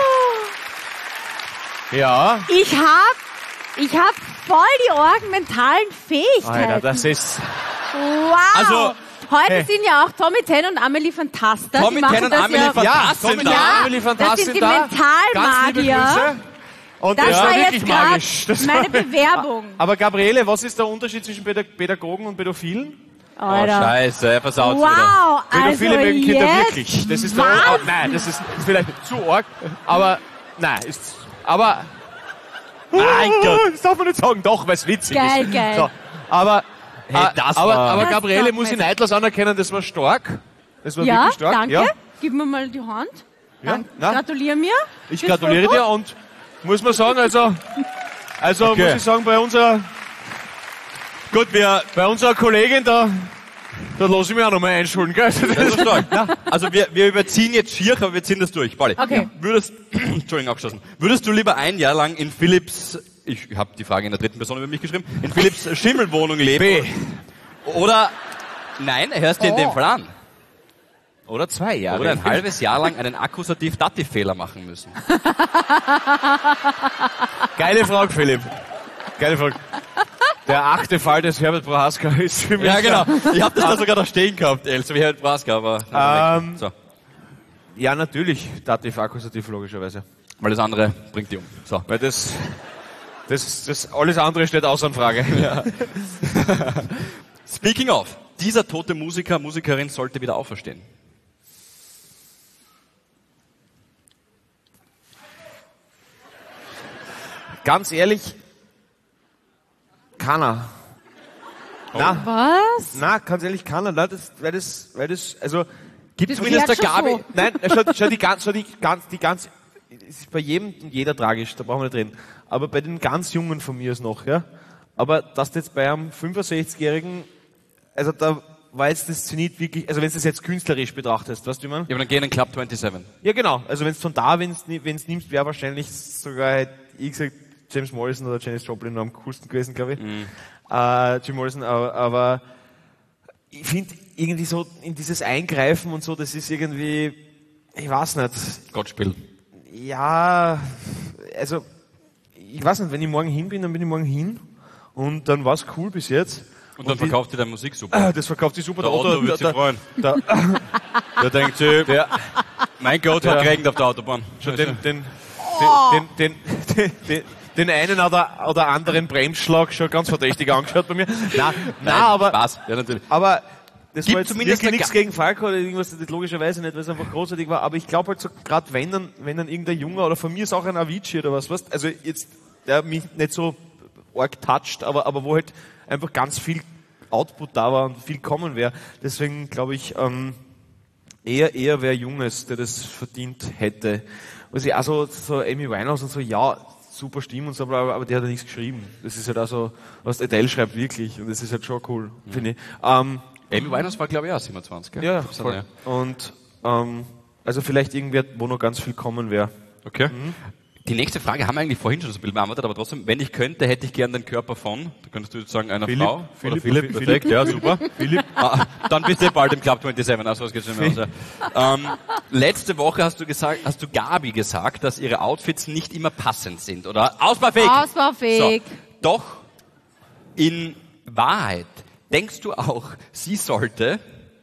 Ja. Ich hab voll die mentalen Fähigkeiten. Alter, das ist... Wow. Also, heute hey. sind ja auch Tommy Ten und Amelie Fantasta. Tommy die machen Ten und das Amelie ja, Fantasta Tom sind und da. Amelie das Fantast sind die da. Ganz liebe Mentalmagier. Grüße. Und Das ja, war wirklich jetzt magisch. gerade Das meine war- Bewerbung. Aber Gabriele, was ist der Unterschied zwischen Pädagogen und Pädophilen? Oh, Alter. scheiße, er versaut wieder. Wow, Pädophile also mögen Kinder jetzt wirklich. Das ist was? nein, das ist vielleicht zu arg, aber nein, aber mein Gott, das darf man nicht sagen, doch, weil es witzig Geil, ist. geil. So, aber Hey, das aber war- Gabriele Das muss ich darf man neidlos anerkennen, das war stark. Das war Ja, wirklich stark. danke. Ja, Gib mir mal die Hand. ja, Danke. na, Gratuliere mir. ich fürs gratuliere Foto. dir und muss man sagen, also Okay. muss ich sagen, bei unserer Kollegin da lasse ich mich auch noch mal einschulen, gell? Das ist stark. Also wir überziehen jetzt schier, aber wir ziehen das durch. Pauli, Okay. Entschuldigung, abgeschlossen. Würdest du lieber ein Jahr lang in Philipps, ich habe die Frage in der dritten Person über mich geschrieben, in Philipps Schimmelwohnung leben? B. Oder, nein, hörst dir in dem Fall an. Oder 2 Jahre. Oder ein halbes Jahr lang einen Akkusativ-Dativ-Fehler machen müssen. Geile Frage, Philipp. Geile Frage. Der 8. Fall des Herbert Prohaska ist für mich... Ja, genau. Ich habe das da sogar da stehen gehabt, so wie Herr Braska, aber... so. Ja, natürlich. Dativ, Akkusativ, logischerweise. Weil das andere bringt die um. So. Weil das alles andere steht außer Frage. Ja. Speaking of, dieser tote Musiker, Musikerin sollte wieder auferstehen. Ganz ehrlich, keiner. Na, Was? na, ganz ehrlich, keiner. Na, weil das, also, Gibt zumindest der Gabi- so. Nein, die ganz, es ist bei jedem und jeder tragisch, da brauchen wir nicht reden. Aber bei den ganz Jungen von mir ist noch, ja. Aber dass du jetzt bei einem 65-Jährigen, also da war jetzt das Zenit wirklich, also wenn du das jetzt künstlerisch betrachtest, weißt du, wie man? Ja, aber dann gehen in Club 27. Ja, genau. Also wenn es von da, wenn es nimmst, wäre wahrscheinlich sogar, hätte ich gesagt, James Morrison oder Janis Joplin noch am coolsten gewesen, glaube ich. Jim Morrison, aber ich finde irgendwie so in dieses Eingreifen und so, das ist irgendwie, ich weiß nicht. Gott spielt. Ja, also, ich weiß nicht, wenn ich morgen hin bin, dann bin ich morgen hin und dann war es cool bis jetzt. Und dann verkauft ihr deine Musik super. Das verkauft sich super. Der Otto wird sich freuen. Der, Der denkt sich, mein Gott hat geregnet auf der Autobahn. schon den einen oder anderen Bremsschlag schon ganz verdächtig angeschaut bei mir. Nein, aber, Spaß. Ja, natürlich. aber das Gibt war jetzt zumindest wirklich eine nichts gegen Falco oder irgendwas, das logischerweise nicht, weil es einfach großartig war, aber ich glaube halt so, gerade wenn dann irgendein Junger oder von mir ist auch ein Avicii oder was, weißt, also jetzt, der mich nicht so arg toucht, aber wo halt einfach ganz viel Output da war und viel kommen wäre. Deswegen glaube ich, eher wer Junges, der das verdient hätte. Also auch so Amy Winehouse und so, ja, super Stimme und so, aber der hat ja nichts geschrieben. Das ist halt auch so, was Adele schreibt wirklich und das ist halt schon cool, finde ich. Amy Winehouse war, glaube ich, auch 27, gell? Ja, voll. Und also vielleicht irgendwer, wo noch ganz viel kommen wäre. Okay. Die nächste Frage haben wir eigentlich vorhin schon so ein bisschen beantwortet, aber trotzdem, wenn ich könnte, hätte ich gern den Körper von, da könntest du jetzt sagen, einer Frau. Philipp, perfekt, ja, super. Philipp. Dann bist du bald im Club 27, also was geht's nicht mehr aus. Letzte Woche hast du Gabi gesagt, dass ihre Outfits nicht immer passend sind, oder? Ausbaufähig! Ausbaufähig. So. Doch, in Wahrheit, denkst du auch, sie sollte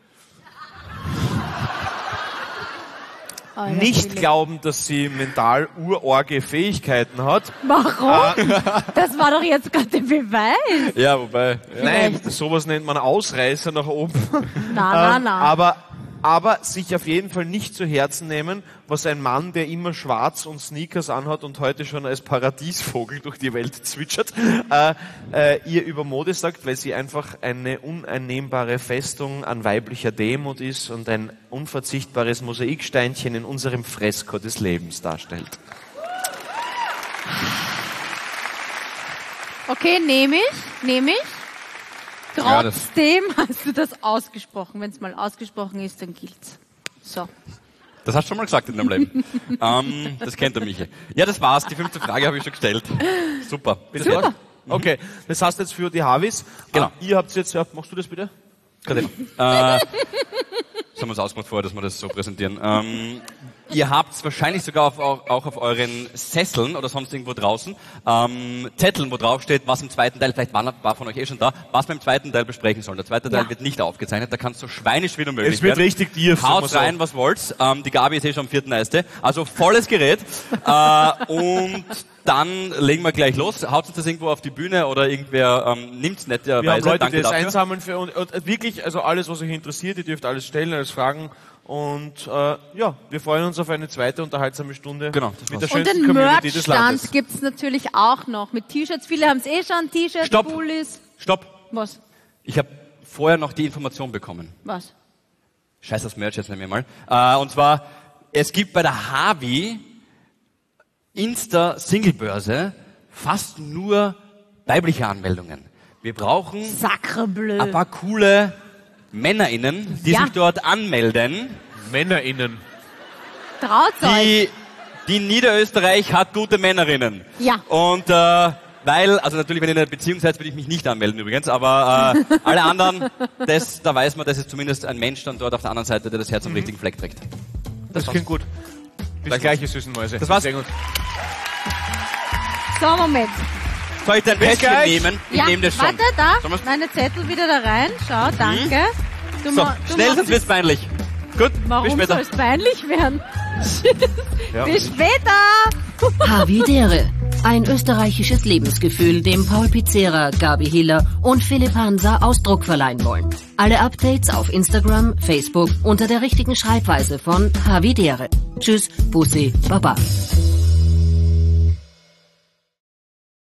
Nicht glauben, dass sie mental urorge Fähigkeiten hat. Warum? Das war doch jetzt gerade der Beweis. Ja, wobei. Ja. Nein, sowas nennt man Ausreißer nach oben. Na. Aber sich auf jeden Fall nicht zu Herzen nehmen, was ein Mann, der immer schwarz und Sneakers anhat und heute schon als Paradiesvogel durch die Welt zwitschert, ihr über Mode sagt, weil sie einfach eine uneinnehmbare Festung an weiblicher Demut ist und ein unverzichtbares Mosaiksteinchen in unserem Fresko des Lebens darstellt. Okay, nehme ich. Trotzdem hast du das ausgesprochen. Wenn es mal ausgesprochen ist, dann gilt's. So. Das hast du schon mal gesagt in deinem Leben. Das kennt der Michi. Ja, das war's. Die 5. Frage habe ich schon gestellt. Super. Bitte. Super. Okay, das heißt jetzt für die Havis. Genau. Ihr habt jetzt, machst du das bitte? Das haben wir uns ausgemacht vorher, dass wir das so präsentieren. Ihr habt wahrscheinlich sogar auch auf euren Sesseln oder sonst irgendwo draußen Zetteln, wo drauf steht, was im zweiten Teil, vielleicht war von euch schon da, was wir im zweiten Teil besprechen sollen. Der zweite Teil wird nicht aufgezeichnet, da kann es so schweinisch wie nur möglich Es wird werden. richtig tief. Haut rein, was wollt. Die Gabi ist schon am 4. Eiste. Also volles Gerät. Und dann legen wir gleich los. Haut uns das irgendwo auf die Bühne oder irgendwer nimmt's netterweise. Wir haben Leute, Danke die das dafür. einsammeln für und wirklich, also alles, was euch interessiert, ihr dürft alles stellen, alles fragen. Und wir freuen uns auf eine zweite unterhaltsame Stunde Genau, mit der Und schönsten den Community des Landes. Merchstand gibt's natürlich auch noch mit T-Shirts. Viele haben's schon, T-Shirts, Stopp. Pullis. Stopp. Was? Ich habe vorher noch die Information bekommen. Was? Scheiß das Merch, jetzt nehmen wir mal. Und zwar, es gibt bei der Havi Insta-Singlebörse fast nur weibliche Anmeldungen. Wir brauchen Sacrebleu. ein paar coole MännerInnen, die Ja. sich dort anmelden. MännerInnen. Traut's euch. Die Niederösterreich hat gute Männerinnen. Ja. Und also natürlich, wenn ihr in einer Beziehung seid, würde ich mich nicht anmelden übrigens, aber alle anderen, da weiß man, dass es zumindest ein Mensch dann dort auf der anderen Seite, der das Herz am richtigen Fleck trägt. Das klingt gut. Bis gleich, ihr süßen Mäuse. Das war's. Sehr gut. So, Moment. Soll ich dein Päckchen gleich. nehmen? Ich nehme das schon. Warte, da. Sollen wir's- Meine Zettel wieder da rein. Schau, danke. Du So, ma- du schnell, machst sonst wird's peinlich. Gut, bis Warum später. soll es peinlich werden? Bis später. Havidere. Ein österreichisches Lebensgefühl, dem Paul Pizzera, Gabi Hiller und Philipp Hansa Ausdruck verleihen wollen. Alle Updates auf Instagram, Facebook unter der richtigen Schreibweise von Havidere. Tschüss, Bussi, Baba.